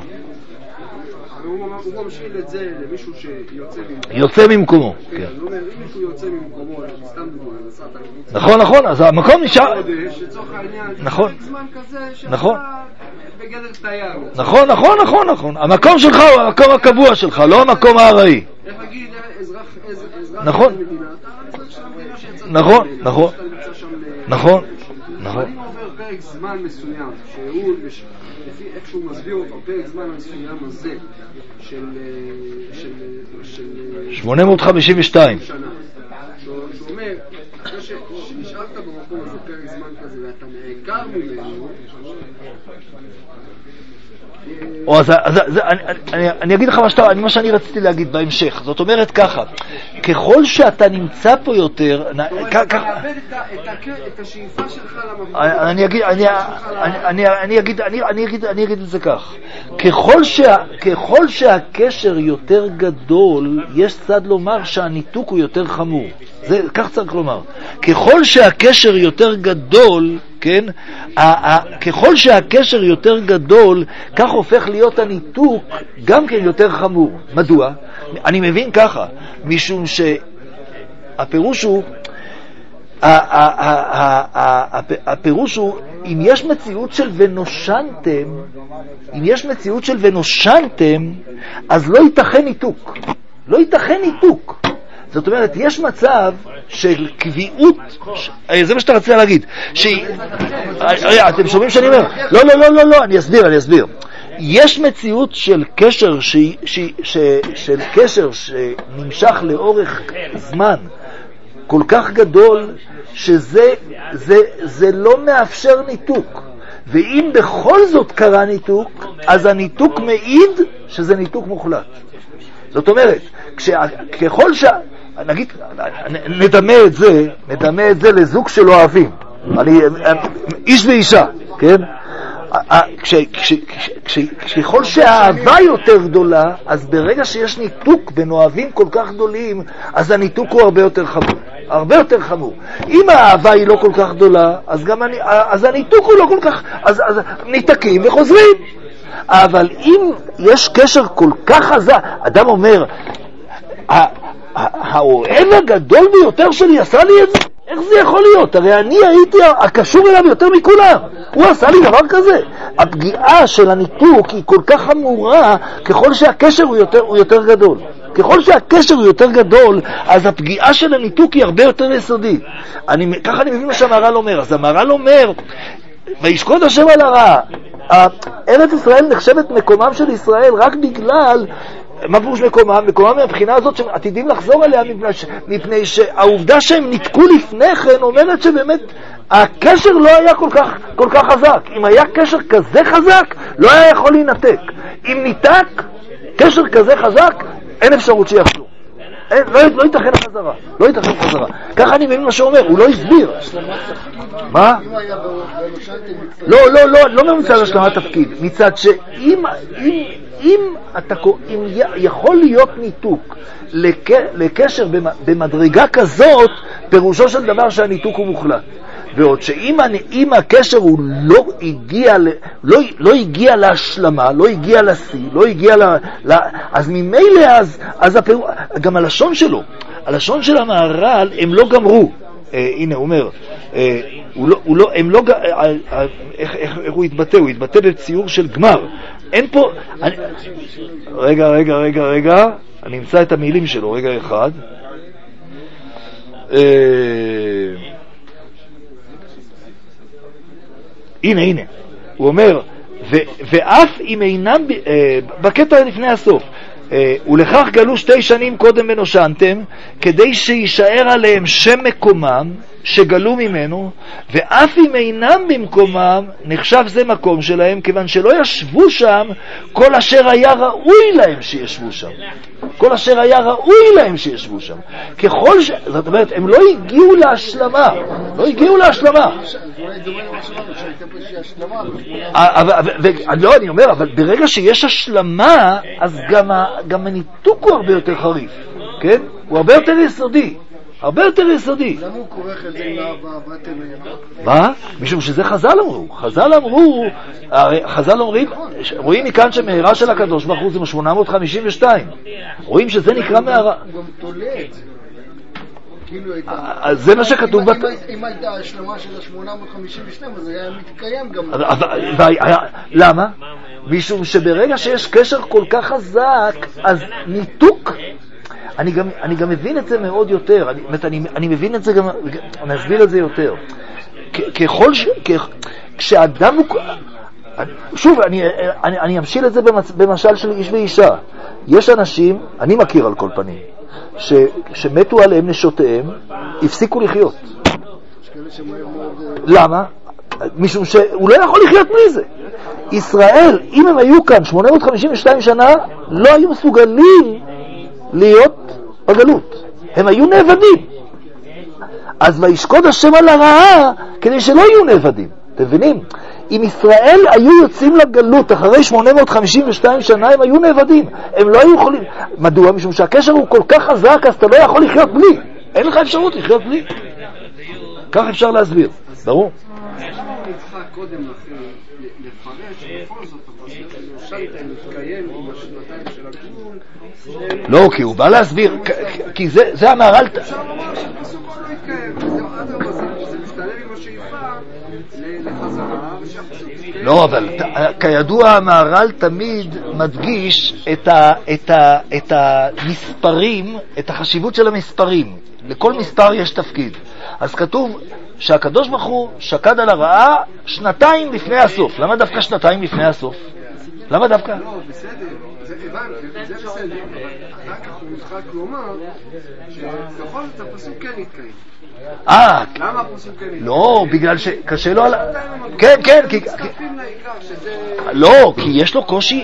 הוא משאיל את זה למישהו שיוצא ממקומו. יוצא ממקומו, כן. הוא אומר, אם מישהו יוצא ממקומו, סתם דוגמא, נסעת לקבוצה. נכון, נכון, אז המקום נשאר... לצורך העניין, נכון. זמן כזה שאתה נכון. בגדר תייר. נכון, נכון, נכון, נכון. המקום שלך הוא המקום הקבוע שלך, לא המקום הארעי. איך להגיד, אזרח נכון. המדינה, אתה אזרח של המדינה שיצאת. נכון, נכון. נכון, נכון. אני עובר פרק זמן מסוים, שהוא, לפי איך שהוא מסביר אותו, פרק זמן מסוים הזה, של שמונה מאות חמישים ושתיים שנה, שהוא אומר, אחרי שנשארת במקום הזה פרק זמן כזה ואתה נעקר ממנו, או אז, אז, אז אני, אני, אני אגיד לך מה, שאתה, מה שאני רציתי להגיד בהמשך. זאת אומרת ככה, ככל שאתה נמצא פה יותר, אתה מאבד את השאיפה שלך למקום. אני אגיד, אני, אני, אני אגיד, אני, אני אגיד, אני אגיד את זה כך. ככל שה, ככל שהקשר יותר גדול, יש צד לומר שהניתוק הוא יותר חמור. זה כך צריך לומר. ככל שהקשר יותר גדול, כן? ככל שהקשר יותר גדול, כך הופך להיות הניתוק גם כן יותר חמור. מדוע? אני מבין ככה, משום שהפירוש הוא, הפירוש הוא, אם יש מציאות של ונושנתם, אם יש מציאות של ונושנתם, אז לא ייתכן ניתוק. לא ייתכן ניתוק. זאת אומרת, יש מצב של קביעות, זה מה שאתה רצית להגיד, אתם שומעים שאני אומר? לא, לא, לא, לא, לא, אני אסביר, אני אסביר. יש מציאות של קשר, של קשר שנמשך לאורך זמן כל כך גדול, שזה זה, זה לא מאפשר ניתוק. ואם בכל זאת קרה ניתוק, אז הניתוק מעיד שזה ניתוק מוחלט. זאת אומרת, ככל ש... נגיד, נדמה את זה, נדמה את זה לזוג של אוהבים. אני, איש ואישה, כן? ככל שהאהבה יותר גדולה, אז ברגע שיש ניתוק בין אוהבים כל כך גדולים, אז הניתוק הוא הרבה יותר חמור. הרבה יותר חמור. אם האהבה היא לא כל כך גדולה, אז גם אני, אז הניתוק הוא לא כל כך, אז, אז ניתקים וחוזרים. אבל אם יש קשר כל כך חזק, אדם אומר, האוהב הגדול ביותר שלי עשה לי את זה? איך זה יכול להיות? הרי אני הייתי הקשור אליו יותר מכולם. הוא עשה לי דבר כזה. הפגיעה של הניתוק היא כל כך חמורה ככל שהקשר הוא יותר, הוא יותר גדול. ככל שהקשר הוא יותר גדול, אז הפגיעה של הניתוק היא הרבה יותר יסודית. אני, ככה אני מבין מה שהמהר"ל אומר. אז המהר"ל אומר, וישקוד השם על הרע. ארץ ישראל נחשבת מקומם של ישראל רק בגלל, מה פירוש מקומם? מקומם מהבחינה הזאת שעתידים לחזור אליה, מפני, ש... מפני שהעובדה שהם נתקו לפני כן אומרת שבאמת הקשר לא היה כל כך, כל כך חזק. אם היה קשר כזה חזק, לא היה יכול להינתק. אם ניתק קשר כזה חזק, אין אפשרות שיחזור. אין, לא, לא ייתכן חזרה, לא ייתכן חזרה. ככה אני מבין מה שאומר, הוא לא הסביר. מה? לא, לא, לא, לא מצד השלמת תפקיד. מצד שאם אם, אם אתה, אם יכול להיות ניתוק לקשר במדרגה כזאת, פירושו של דבר שהניתוק הוא מוחלט. ועוד שאם הקשר הוא לא הגיע, לא, לא הגיע להשלמה, לא הגיע לשיא, לא הגיע ל... ל אז ממילא, אז, אז הפיר... גם הלשון שלו, הלשון של המהר"ל, הם לא גמרו. אה, הנה, הוא אומר, אה, הוא לא, הוא לא, הם לא, אה, אה, איך, איך, איך הוא התבטא? הוא התבטא בציור של גמר. אין פה... אני... רגע, רגע, רגע, רגע, אני אמצא את המילים שלו, רגע אחד. אה... הנה, הנה, הוא אומר, ו, ואף אם אינם, אה, בקטע לפני הסוף, אה, ולכך גלו שתי שנים קודם ונושנתם, כדי שישאר עליהם שם מקומם, שגלו ממנו, ואף אם אינם במקומם, נחשב זה מקום שלהם, כיוון שלא ישבו שם כל אשר היה ראוי להם שישבו שם. כל אשר היה ראוי להם שישבו שם. ככל ש... זאת אומרת, הם לא הגיעו להשלמה. לא הגיעו להשלמה. לא, אני אומר, אבל ברגע שיש השלמה, אז גם הניתוק הוא הרבה יותר חריף. כן? הוא הרבה יותר יסודי. הרבה יותר יסודי. למה הוא כורך את זה עם אהבת אלוהים? מה? משום שזה חז"ל אמרו. חז"ל אמרו, חז"ל אומרים, רואים מכאן שמהרה של הקדוש ברוך הוא זה שמונה מאות חמישים ושתיים. רואים שזה נקרא מהרה. הוא גם תולה את זה. אז זה מה שכתוב בת... אם הייתה השלמה של ה-שמונה מאות חמישים ושתיים אז זה היה מתקיים גם. למה? משום שברגע שיש קשר כל כך חזק, אז ניתוק, אני גם, אני גם מבין את זה מאוד יותר, אני, אני, אני מבין את זה גם, אני אסביר את זה יותר. ככל ש... כשאדם הוא... שוב, אני, אני, אני אמשיל את זה במצ... במשל של איש ואישה. יש אנשים, אני מכיר על כל פנים, ש... שמתו עליהם נשותיהם, הפסיקו לחיות. למה? משום שהוא לא יכול לחיות בלי זה. ישראל, אם הם היו כאן שמונה מאות חמישים ושתיים שנה, לא היו מסוגלים להיות בגלות. הם היו נאבדים. אז וישקוד השם על הרעה כדי שלא יהיו נאבדים. אתם מבינים? אם ישראל היו יוצאים לגלות אחרי שמונה מאות חמישים ושתיים שנה, הם היו נאבדים. הם לא היו יכולים. מדוע? משום שהקשר הוא כל כך חזק, אז אתה לא יכול לחיות בלי. אין לך אפשרות לחיות בלי. כך אפשר להסביר. ברור? נצטרך קודם לכן לפרש בכל זאת הפסוק שנושלתם מתקיים עם השנתיים של הגבול. לא, כי הוא בא להסביר, כי זה המהר"ל. אפשר לומר שהפסוק עוד לא יתקיים, וזה עד הרמזים, שזה משתלב עם השאיפה לחזרה, ושהפסוק יתקיים. לא, אבל כידוע המהר"ל תמיד מדגיש את המספרים, את החשיבות של המספרים. לכל מספר יש תפקיד. אז כתוב שהקדוש ברוך הוא שקד על הרעה שנתיים לפני הסוף. למה דווקא שנתיים לפני הסוף? למה דווקא? לא, בסדר, זה הבנתי, זה בסדר, אבל אחר כך הוא משחק לומר שבכל זאת הפסוק כן יתקיים. אה, למה הפסוק כן יתקיים? לא, בגלל שקשה לו על... כן, כן, כי... לא, כי יש לו קושי...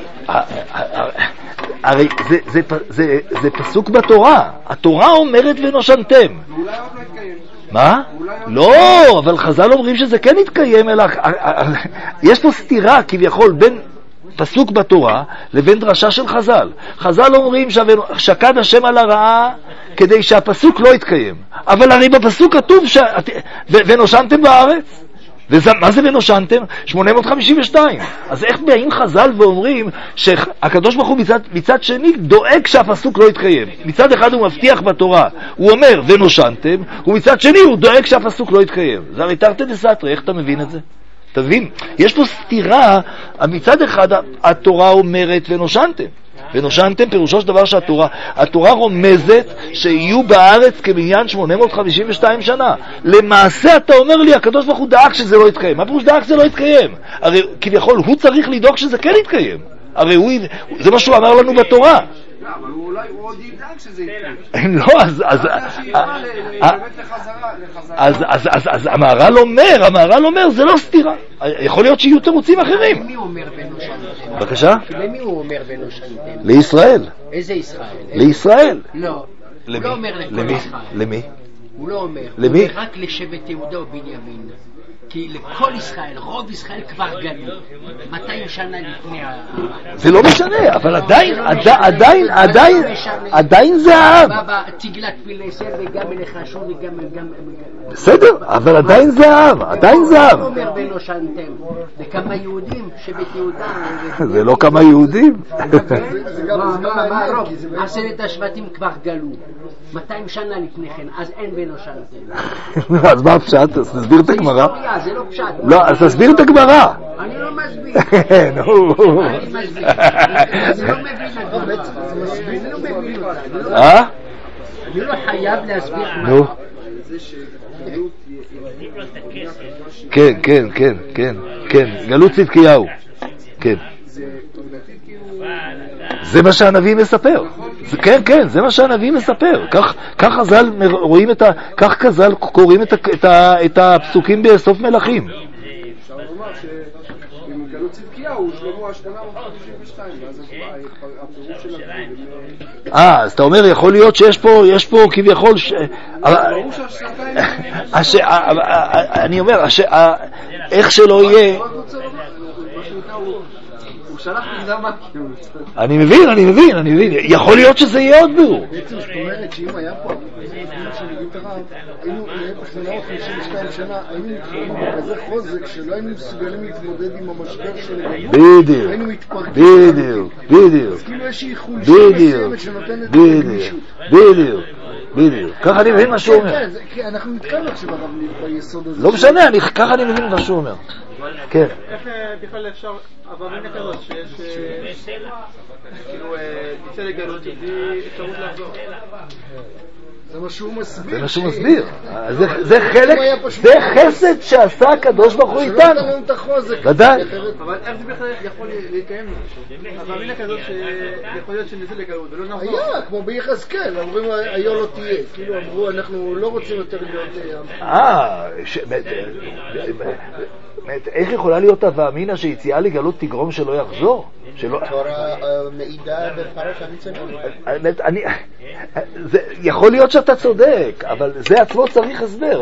הרי זה פסוק בתורה. התורה אומרת ונושנתם. ואולי עוד לא יתקיים. מה? לא, אבל חז"ל אומרים שזה כן יתקיים, אלא יש פה סתירה כביכול בין פסוק בתורה לבין דרשה של חז"ל. חז"ל אומרים שקד השם על הרעה כדי שהפסוק לא יתקיים, אבל הרי בפסוק כתוב ש... ונושנתם בארץ. ומה זה ונושנתם? שמונה מאות חמישים ושתיים. אז איך באים חז"ל ואומרים שהקדוש ברוך הוא מצד, מצד שני דואג שהפסוק לא יתקיים? מצד אחד הוא מבטיח בתורה, הוא אומר ונושנתם, ומצד שני הוא דואג שהפסוק לא יתקיים. זה הרי תרתי דסתרי, איך אתה מבין את זה? תבין, יש פה סתירה. מצד אחד התורה אומרת ונושנתם, ונושנתם פירושו של דבר שהתורה התורה רומזת שיהיו בארץ כמניין שמונה מאות חמישים ושתיים שנה. למעשה אתה אומר לי הקדוש ברוך הוא דאג שזה לא יתקיים. מה פירוש דאג שזה לא יתקיים? הרי כביכול הוא צריך לדאוג שזה כן יתקיים. הרי הוא, זה מה שהוא אמר לנו בתורה. לא, אבל אולי הוא עוד ידאג שזה יתקיים. לא, אז אז אז אז אז המהר"ל אומר, המהר"ל אומר זה לא סתירה. יכול להיות שיהיו תירוצים אחרים. למי הוא אומר ונושנתם? בבקשה? למי הוא אומר ונושנתם? לישראל. איזה ישראל? לישראל. לא. הוא לא אומר לכל ישראל. למי? הוא לא אומר. למי? הוא אומר רק לשבט יהודה ובנימין. כי לכל ישראל, רוב ישראל כבר גלו מאתיים שנה לפני ה... זה לא משנה, אבל עדיין, עדיין, עדיין, עדיין זה העם. תגלת פילסר וגם מלך אשור וגם... בסדר, אבל עדיין זה העם, עדיין זה העם. הוא אומר ונושנתם, וכמה יהודים, שבט יהודה... זה לא כמה יהודים. עשרת השבטים כבר גלו, מאתיים שנה לפני כן, אז אין ונושנתם. אז מה הפשט? תסביר את הגמרא. זה לא פשט. לא, אז תסביר את הגמרא. אני לא מסביר. נו. אני מסביר. אני לא מבין את זה. אני לא מבין אותה. אה? אני לא חייב להסביר מה. נו. כן, כן, כן, כן, כן. גלות צדקיהו. כן. זה מה שהנביא מספר. כן, כן, זה מה שהנביא מספר. כך, כך חז"ל רואים את ה, כך חז"ל קוראים את ה, את ה, את הפסוקים בסוף מלכים. אפשר לומר שעם גלות צדקיהו שלמה השנה חמישים ושתיים, ואז הפירוש של הגבול. אה, אז אתה אומר, יכול להיות שיש פה, יש פה כביכול... ברור שהשנתיים... אני אומר, איך שלא יהיה... אני מבין, אני מבין, אני מבין. יכול להיות שזה יהיה עוד בירור. בעצם זאת אומרת שאם היה פה הפסוקים של יתרה היינו ב-שמונה מאות חמישים ושתיים שנה, היינו מתחילים בכזה חוזק שלא היינו מסוגלים להתמודד עם המשבר של הגלות. בדיוק, היינו מתפרקים. בדיוק, בדיוק. אז כאילו יש איזושהי חולשה מסוימת שנותנת גמישות. בדיוק, בדיוק. ככה אני מבין מה שהוא אומר. כן, אנחנו נתקלנו עכשיו ביסוד הזה. לא משנה, ככה אני מבין מה שהוא אומר. כן. איך בכלל אפשר, אבל אין כזאת שיש כאילו תצא לגלות בלי אפשרות לחזור? זה מה שהוא מסביר. זה מה שהוא מסביר. זה חלק, זה חסד שעשה הקדוש ברוך הוא איתנו. שלא נתן לנו את החוזק. ודאי. אבל איך זה בכלל יכול להתקיים? אבל אין כזאת שיכול להיות שנצא לגלות ולא נחזור. היה, כמו ביחזקאל, אומרים היה לא תהיה. כאילו אמרו, אנחנו לא רוצים יותר להיות... אה, איך יכולה להיות הווה-אמינא שיציאה לגלות תגרום שלא יחזור? תורה מעידה בפרש הניצנים. אני, זה יכול להיות שאתה צודק, אבל זה עצמו צריך הסבר.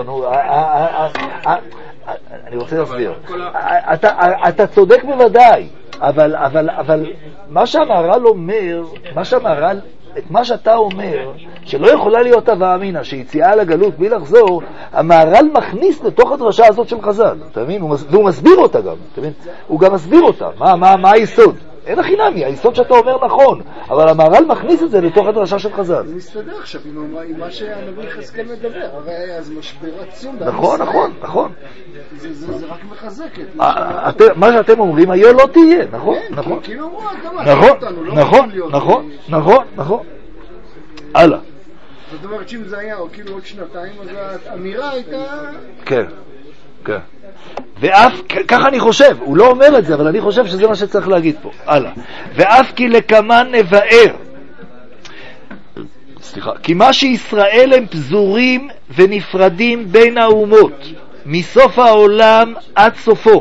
אני רוצה להסביר. אתה צודק בוודאי, אבל אבל אבל מה שהמהר"ל אומר, מה שהמהר"ל, את מה שאתה אומר, שלא יכולה להיות הווה-אמינא שיציאה לגלות בלי לחזור, המהר"ל מכניס לתוך הדרשה הזאת של חז"ל, אתה מבין? והוא מסביר אותה גם, אתה מבין? הוא גם מסביר אותה, מה מה מה היסוד? אין הכי נמי, היסוד שאתה אומר נכון, אבל המהר"ל מכניס את זה לתוך הדרשה של חז"ל. זה מסתדר עכשיו עם מה שהנביא יחזקאל מדבר, הרי אז משבר עצום. נכון, נכון, נכון. זה רק מחזק את מה שאתם אומרים, היה לא תהיה, נכון, נכון. כאילו אמרו, נכון, נכון, נכון, נכון, נכון. הלאה. זאת אומרת שאם זה היה, או כאילו עוד שנתיים, אז האמירה הייתה... כן, כן. ואף, ככה אני חושב, הוא לא אומר את זה, אבל אני חושב שזה מה שצריך להגיד פה. הלאה. ואף כי לקמן נבאר, סליחה, כי מה שישראל הם פזורים ונפרדים בין האומות, מסוף העולם עד סופו.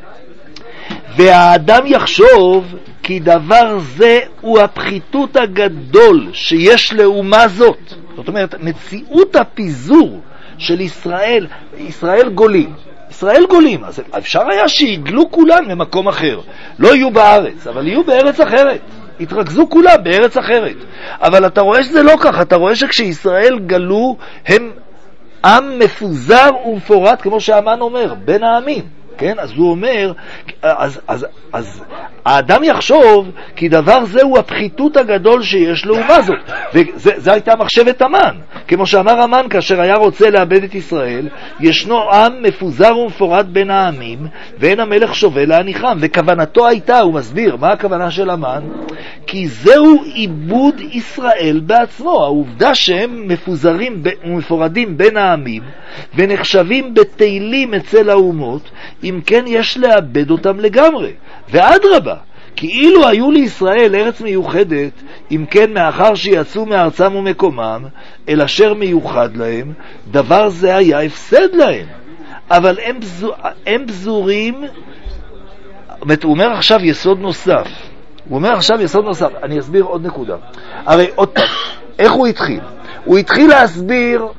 והאדם יחשוב כי דבר זה הוא הפחיתות הגדול שיש לאומה זאת. זאת אומרת, מציאות הפיזור של ישראל, ישראל גולים. ישראל גולים, אז אפשר היה שיגלו כולם ממקום אחר. לא יהיו בארץ, אבל יהיו בארץ אחרת. התרכזו כולם בארץ אחרת. אבל אתה רואה שזה לא כך, אתה רואה שכשישראל גלו, הם עם מפוזר ומפורד, כמו שהמן אומר, בין העמים. כן? אז הוא אומר, אז, אז, אז האדם יחשוב כי דבר זה הוא הפחיתות הגדול שיש לאומה זאת. וזה הייתה מחשבת המן. כמו שאמר המן, כאשר היה רוצה לאבד את ישראל, ישנו עם מפוזר ומפורד בין העמים, ואין המלך שווה להניחם. וכוונתו הייתה, הוא מסביר, מה הכוונה של המן? כי זהו עיבוד ישראל בעצמו. העובדה שהם מפוזרים ומפורדים בין העמים, ונחשבים בתהילים אצל האומות, אם כן יש לאבד אותם לגמרי. ואדרבה, כאילו היו לישראל ארץ מיוחדת, אם כן מאחר שיצאו מארצם ומקומם, אל אשר מיוחד להם, דבר זה היה הפסד להם. אבל הם, בזור, הם בזורים, הוא אומר עכשיו יסוד נוסף. הוא אומר עכשיו יסוד נוסף. אני אסביר עוד נקודה. הרי עוד פעם, איך הוא התחיל? הוא התחיל להסביר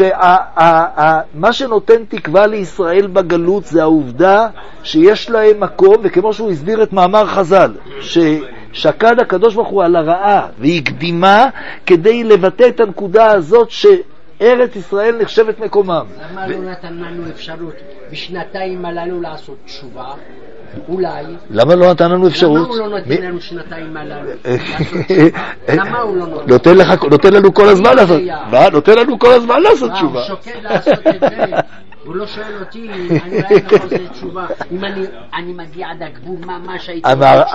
שמה שנותן תקווה לישראל בגלות זה העובדה שיש להם מקום, וכמו שהוא הסביר את מאמר חז"ל, ששקד הקדוש ברוך הוא על הרעה והקדימה כדי לבטא את הנקודה הזאת שארץ ישראל נחשבת מקומם. למה לא נתן לנו אפשרות בשנתיים הללו לעשות תשובה? אולי. למה לא נתן לנו אפשרות? למה הוא לא נתן לנו שנתיים הללו לעשות תשובה? למה הוא לא נותן? נותן לנו כל הזמן לעשות. מה? נותן לנו כל הזמן לעשות תשובה. הוא שוקל לעשות את זה. הוא לא שואל אותי, אני לא יכול לעשות תשובה. אם אני מגיע עד הגבול, מה שהייתי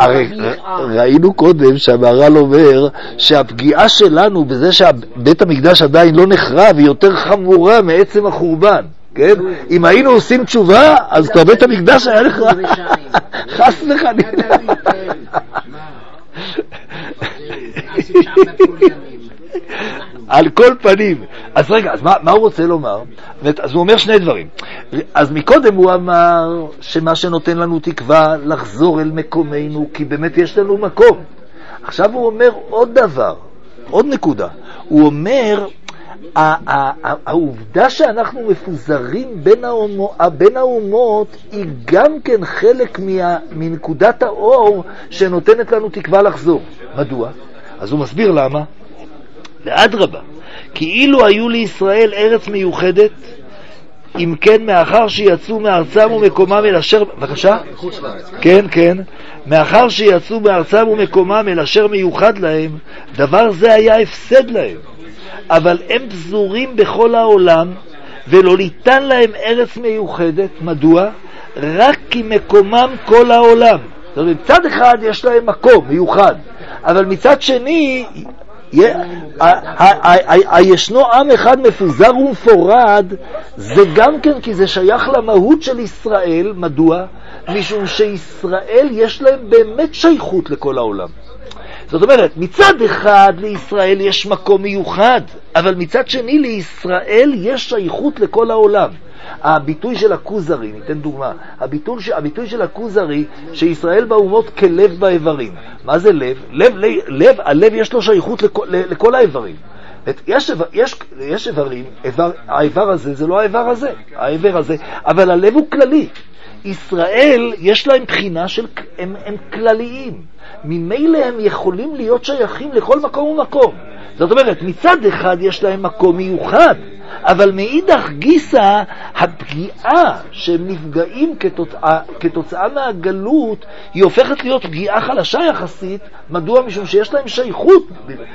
ראינו קודם שהמהר"ל אומר שהפגיעה שלנו בזה שבית המקדש עדיין לא נחרב היא יותר חמורה מעצם החורבן. כן? אם היינו עושים תשובה, אז כבר בית המקדש היה לך חס וחלילה. על כל פנים. אז רגע, אז מה, מה הוא רוצה לומר? אז הוא אומר שני דברים. אז מקודם הוא אמר שמה שנותן לנו תקווה לחזור אל מקומנו, כי באמת יש לנו מקום. עכשיו הוא אומר עוד דבר, עוד נקודה. הוא אומר, העובדה שאנחנו מפוזרים בין האומות, בין האומות היא גם כן חלק מנקודת האור שנותנת לנו תקווה לחזור. מדוע? אז הוא מסביר למה. ואדרבה, כאילו היו לישראל ארץ מיוחדת, אם כן מאחר שיצאו מארצם ומקומם אל אשר... בבקשה? חוץ לארץ. כן, כן. מאחר שיצאו מארצם ומקומם אל אשר מיוחד להם, דבר זה היה הפסד להם. אבל הם פזורים בכל העולם, ולא ניתן להם ארץ מיוחדת. מדוע? רק כי מקומם כל העולם. זאת אומרת, מצד אחד יש להם מקום מיוחד, אבל מצד שני ישנו עם אחד מפוזר ומפורד. זה גם כן כי זה שייך למהות של ישראל. מדוע? משום שישראל יש להם באמת שייכות לכל העולם. זאת אומרת, מצד אחד לישראל יש מקום מיוחד, אבל מצד שני לישראל יש שייכות לכל העולם. הביטוי של הכוזרי, ניתן דוגמה, הביטוי, הביטוי של הכוזרי, שישראל באומות כלב באיברים. מה זה לב? לב, לב, לב הלב יש לו שייכות לכל, לכל האיברים. יש, יש, יש איברים, איבר, האיבר הזה זה לא האיבר הזה, האיבר הזה, אבל הלב הוא כללי. ישראל יש להם בחינה של, הם, הם כלליים. ממילא הם יכולים להיות שייכים לכל מקום ומקום. זאת אומרת, מצד אחד יש להם מקום מיוחד, אבל מאידך גיסא, הפגיעה שהם נפגעים כתוצאה, כתוצאה מהגלות, היא הופכת להיות פגיעה חלשה יחסית. מדוע? משום שיש להם שייכות,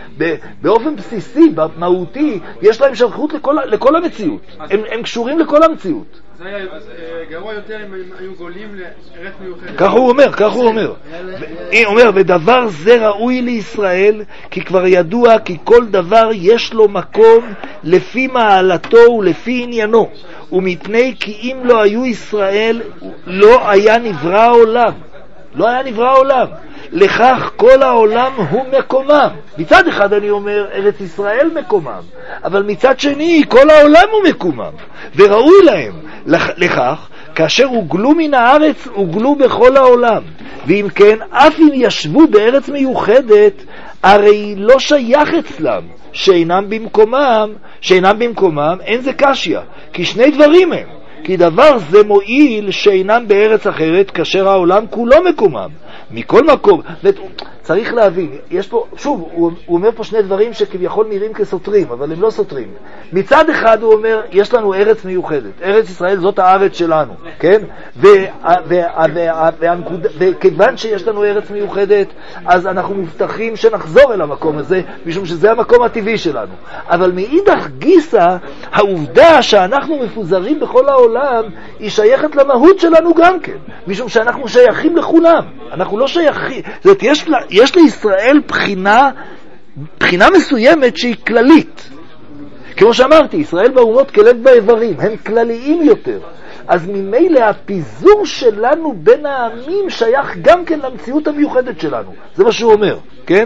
באופן בסיסי, במהותי, יש להם שייכות לכל, לכל המציאות. הם, הם קשורים לכל המציאות. זה היה גרוע יותר אם היו גולים לארץ מיוחדת. כך הוא אומר, כך הוא אומר. הוא אומר, ודבר זה ראוי לישראל, כי כבר ידוע כי כל דבר יש לו מקום לפי מעלתו ולפי עניינו, ומפני כי אם לא היו ישראל, לא היה נברא העולם. לא היה נברא העולם. לכך כל העולם הוא מקומם. מצד אחד אני אומר, ארץ ישראל מקומם, אבל מצד שני כל העולם הוא מקומם, וראוי להם. לכך, כאשר הוגלו מן הארץ, הוגלו בכל העולם. ואם כן, אף אם ישבו בארץ מיוחדת, הרי לא שייך אצלם, שאינם במקומם, שאינם במקומם, אין זה קשיא, כי שני דברים הם. כי דבר זה מועיל שאינם בארץ אחרת, כאשר העולם כולו מקומם. מכל מקום, צריך להבין, יש פה, שוב, הוא, הוא אומר פה שני דברים שכביכול נראים כסותרים, אבל הם לא סותרים. מצד אחד הוא אומר, יש לנו ארץ מיוחדת, ארץ ישראל זאת הארץ שלנו, כן? וכיוון שיש לנו ארץ מיוחדת, אז אנחנו מובטחים שנחזור אל המקום הזה, משום שזה המקום הטבעי שלנו. אבל מאידך גיסא, העובדה שאנחנו מפוזרים בכל העולם, היא שייכת למהות שלנו גם כן, משום שאנחנו שייכים לכולם. אנחנו לא שייכים, זאת אומרת, יש, יש לישראל בחינה, בחינה מסוימת שהיא כללית. כמו שאמרתי, ישראל באומות כלב באיברים, הם כלליים יותר. אז ממילא הפיזור שלנו בין העמים שייך גם כן למציאות המיוחדת שלנו. זה מה שהוא אומר, כן?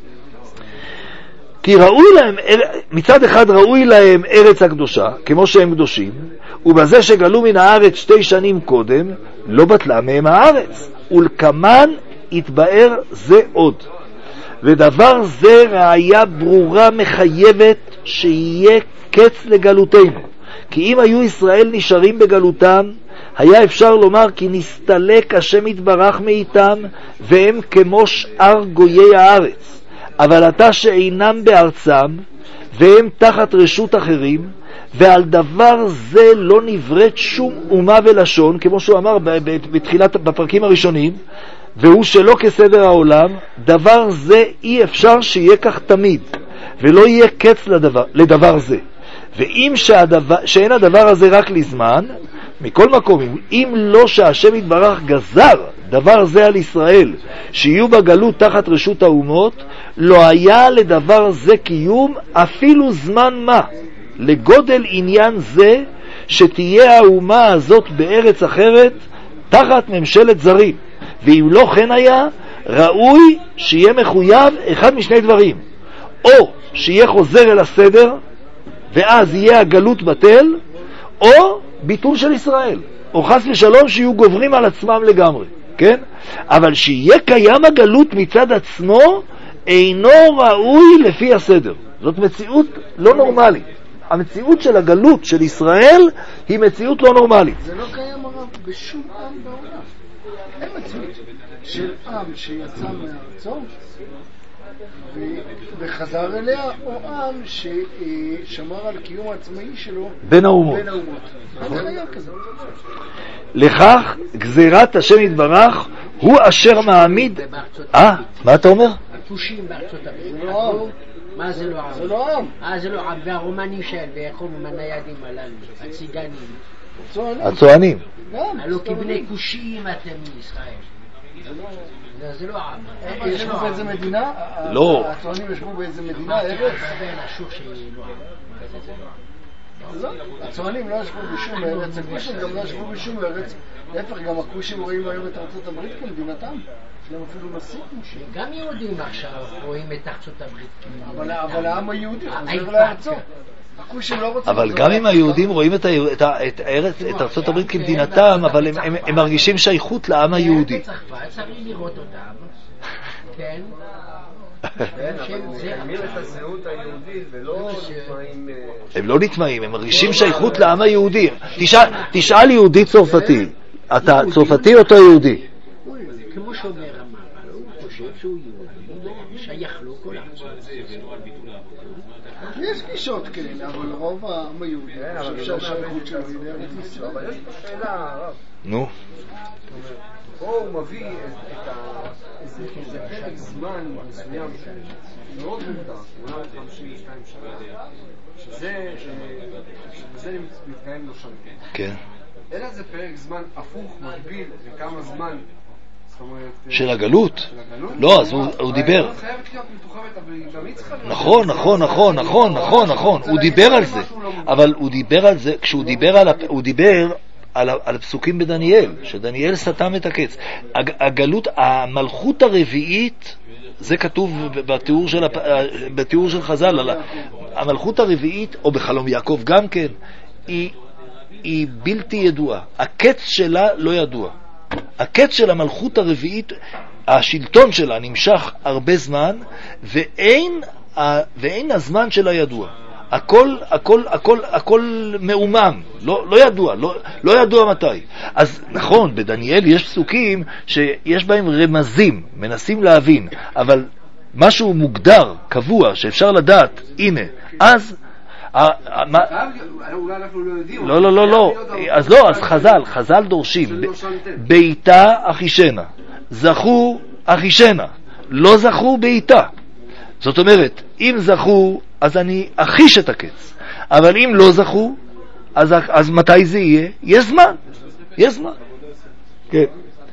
כי ראוי להם, מצד אחד ראוי להם ארץ הקדושה, כמו שהם קדושים, ובזה שגלו מן הארץ שתי שנים קודם, לא בטלה מהם הארץ. ולכמן התבאר זה עוד. ודבר זה ראיה ברורה מחייבת שיהיה קץ לגלותנו. כי אם היו ישראל נשארים בגלותם, היה אפשר לומר כי נסתלק השם יתברך מאיתם, והם כמו שאר גויי הארץ. אבל עתה שאינם בארצם, והם תחת רשות אחרים, ועל דבר זה לא נבראת שום אומה ולשון, כמו שהוא אמר בתחילת, בפרקים הראשונים, והוא שלא כסדר העולם, דבר זה אי אפשר שיהיה כך תמיד, ולא יהיה קץ לדבר, לדבר זה. ואם שהדבר, שאין הדבר הזה רק לזמן, מכל מקום, אם לא שהשם יתברך גזר דבר זה על ישראל, שיהיו בגלות תחת רשות האומות, לא היה לדבר זה קיום אפילו זמן מה. לגודל עניין זה שתהיה האומה הזאת בארץ אחרת תחת ממשלת זרים. ואם לא כן היה, ראוי שיהיה מחויב אחד משני דברים, או שיהיה חוזר אל הסדר ואז יהיה הגלות בטל, או ביטול של ישראל, או חס ושלום שיהיו גוברים על עצמם לגמרי, כן? אבל שיהיה קיים הגלות מצד עצמו אינו ראוי לפי הסדר. זאת מציאות לא נורמלית. המציאות של הגלות של ישראל היא מציאות לא נורמלית. זה לא קיים הרב בשום עם בעולם. אין מציאות של עם שיצא מארצו וחזר אליה, או עם ששמר על קיום העצמאי שלו בין האומות. בין האומות. זה היה כזה. לכך גזירת השם יתברך הוא אשר מעמיד. אה, מה אתה אומר? הכושים בארצות הברית. זה לא עם. מה זה לא עם? זה לא עם. אה, זה לא עם. והרומנים של, ויכולנו מהניידים הללו, הציגנים. הצוענים. הלא כבני כושים אתם מישראל. זה לא עם. ישבו באיזה מדינה? לא. הצוענים ישבו באיזה מדינה, ארץ? הצוענים לא ישבו בשום ארץ, הכושים גם לא ישבו בשום ארץ. להפך, גם הכושים רואים היום את ארצות הברית כמדינתם. יש להם אפילו נשיא כושי. גם יהודים עכשיו רואים את ארצות הברית כמדינתם. אבל העם היהודי חוזר לארצו. אבל גם אם היהודים רואים את ארצות הברית כמדינתם, אבל הם מרגישים שייכות לעם היהודי. צריך לראות אותם, כן. הם לא נטמעים, הם מרגישים שייכות לעם היהודי. תשאל יהודי צרפתי, אתה צרפתי או אתה יהודי? כמו שאומר המהר"ל, הוא חושב שהוא יהודי, שייך לו כל ארצות. יש גישות כאלה, אבל רוב העם היהודי חושב שהשייכות שלו היא לארץ ישראל. אבל יש פה שאלה, הרב. נו. פה הוא מביא איזה פרק זמן מסוים מאוד מוגדר, שמונה מאות חמישים ושתיים שנה, שזה מתקיים לו שם. כן. אלא זה פרק זמן הפוך, מקביל, לכמה זמן של הגלות? לא, אז הוא דיבר. נכון, נכון, נכון, נכון, נכון, נכון. הוא דיבר על זה. אבל הוא דיבר על זה, כשהוא דיבר על, הוא דיבר על, על פסוקים בדניאל, שדניאל סתם את הקץ. הגלות, המלכות הרביעית, זה כתוב בתיאור של, בתיאור של חז"ל, המלכות הרביעית, או בחלום יעקב גם כן, היא, היא בלתי ידועה. הקץ שלה לא ידוע. הקץ של המלכות הרביעית, השלטון שלה נמשך הרבה זמן, ואין, ואין הזמן שלה ידוע. הכל, הכל, הכל, הכל מאומם, לא, לא ידוע, לא, לא ידוע מתי. אז נכון, בדניאל יש פסוקים שיש בהם רמזים, מנסים להבין, אבל משהו מוגדר, קבוע, שאפשר לדעת, הנה, אז לא, לא, לא, לא, אז לא, אז חז"ל, חז"ל דורשים, בעיתה אחישנה, זכו אחישנה, לא זכו בעיתה. זאת אומרת, אם זכו, אז אני אחיש את הקץ, אבל אם לא זכו, אז, אז מתי זה יהיה? יש זמן, יש זמן. כן.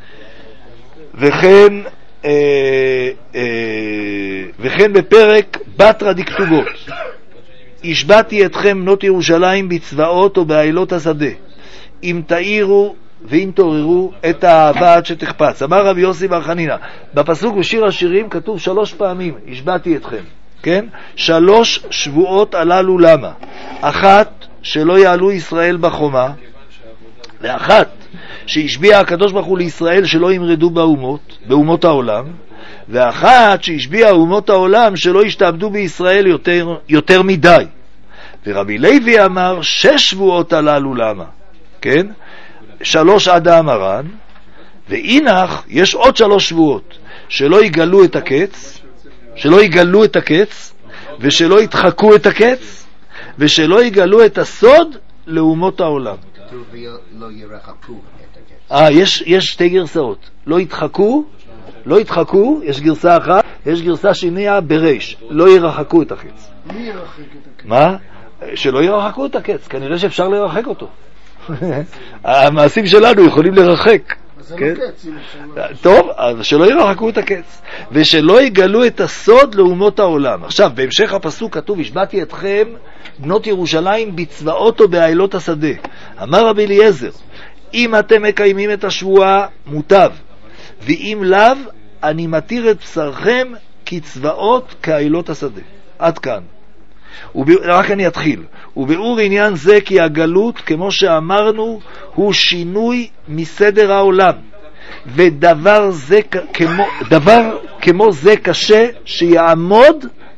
וכן, אה, אה, וכן בפרק בתרא דכתובות, השבעתי אתכם בנות ירושלים בצבאות או בעילות השדה, אם תאירו ואם תעוררו את האהבה עד שתחפץ. אמר רבי יוסי בר חנינא, בפסוק בשיר השירים כתוב שלוש פעמים, השבעתי אתכם, כן? שלוש שבועות הללו למה? אחת, שלא יעלו ישראל בחומה, ואחת, שהשביע הקדוש ברוך הוא לישראל שלא ימרדו באומות, באומות העולם, ואחת שהשביע אומות העולם שלא ישתעבדו בישראל יותר, יותר מדי. ורבי לוי אמר שש שבועות הללו למה? כן? שלוש עד האמרן, ואינך יש עוד שלוש שבועות שלא יגלו את הקץ, שלא יגלו את הקץ, ושלא ידחקו את הקץ, ושלא יגלו את הסוד לאומות העולם. לא ירחקו את הקץ. אה, יש, יש שתי גרסאות. לא ידחקו, לא ידחקו, יש גרסה אחת, יש גרסה שנייה בריש, לא ירחקו את הקץ. מי ירחק את הקץ? מה? שלא ירחקו את הקץ, כנראה שאפשר לרחק אותו. המעשים שלנו יכולים לרחק. אז זה לא קץ. טוב, אז שלא ירחקו את הקץ, ושלא יגלו את הסוד לאומות העולם. עכשיו, בהמשך הפסוק כתוב, השבעתי אתכם בנות ירושלים בצבאות או בעילות השדה. אמר רבי אליעזר, אם אתם מקיימים את השבועה, מוטב, ואם לאו, אני מתיר את בשרכם כצבאות כעילות השדה. עד כאן. רק אני אתחיל. וביאור עניין זה כי הגלות, כמו שאמרנו, הוא שינוי מסדר העולם, ודבר זה כמו, דבר כמו זה קשה שיעמוד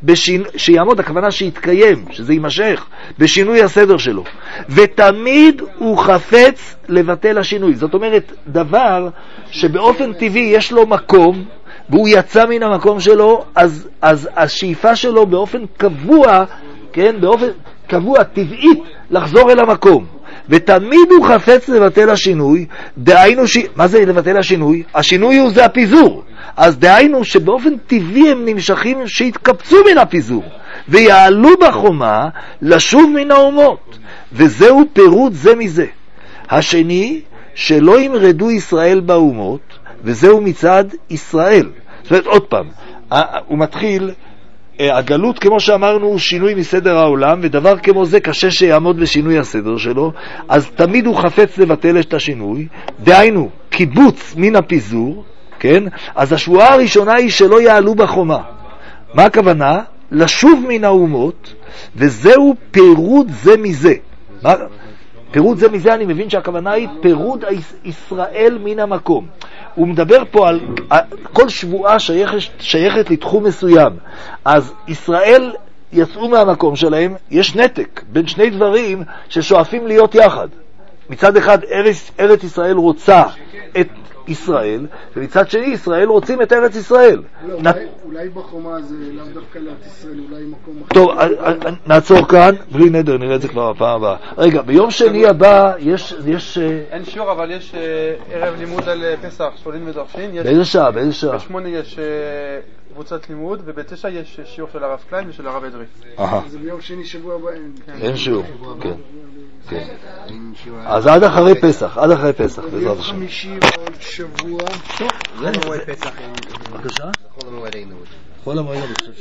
בשינו, שיעמוד, הכוונה שיתקיים, שזה יימשך, בשינוי הסדר שלו. ותמיד הוא חפץ לבטל השינוי. זאת אומרת, דבר שבאופן טבעי יש לו מקום, והוא יצא מן המקום שלו, אז, אז השאיפה שלו באופן קבוע, כן, באופן קבוע, טבעית, לחזור אל המקום. ותמיד הוא חפץ לבטל השינוי, דהיינו ש... מה זה לבטל השינוי? השינוי הוא זה הפיזור. אז דהיינו שבאופן טבעי הם נמשכים שיתקפצו מן הפיזור, ויעלו בחומה לשוב מן האומות. וזהו פירוט זה מזה. השני, שלא ימרדו ישראל באומות, וזהו מצד ישראל. זאת אומרת, עוד פעם, הוא מתחיל, הגלות, כמו שאמרנו, הוא שינוי מסדר העולם, ודבר כמו זה קשה שיעמוד בשינוי הסדר שלו, אז תמיד הוא חפץ לבטל את השינוי, דהיינו, קיבוץ מן הפיזור, כן? אז השבועה הראשונה היא שלא יעלו בחומה. מה הכוונה? לשוב מן האומות, וזהו פירוד זה מזה. מה? פירוד זה מזה, אני מבין שהכוונה היא פירוד ישראל מן המקום. הוא מדבר פה על כל שבועה שייכת, שייכת לתחום מסוים. אז ישראל יצאו מהמקום שלהם, יש נתק בין שני דברים ששואפים להיות יחד. מצד אחד ארץ, ארץ ישראל רוצה את ישראל, ומצד שני ישראל רוצים את ארץ ישראל. לא, נ... אולי, אולי בחומה זה לאו דווקא לארץ ישראל, אולי מקום אחר. טוב, נעצור כאן, בלי נדר, נראה את זה כבר בפעם הבאה. רגע, ביום שני הבא יש... יש אין שיעור, אבל יש ערב לימוד על פסח, שואלים ודרשים. באיזה שעה? באיזה שעה? בשמונה יש קבוצת לימוד, ובתשע יש שיעור של הרב קליין ושל הרב אדרי. זה ביום שני שבוע הבא אין. אין שיעור, כן. כן. אז עד אחרי פסח, עד אחרי פסח, בעזרת השם. חמישי ועוד שבוע. טוב, זה נורא פסח. בבקשה? חול המועד היינו. חול המועד אני חושב.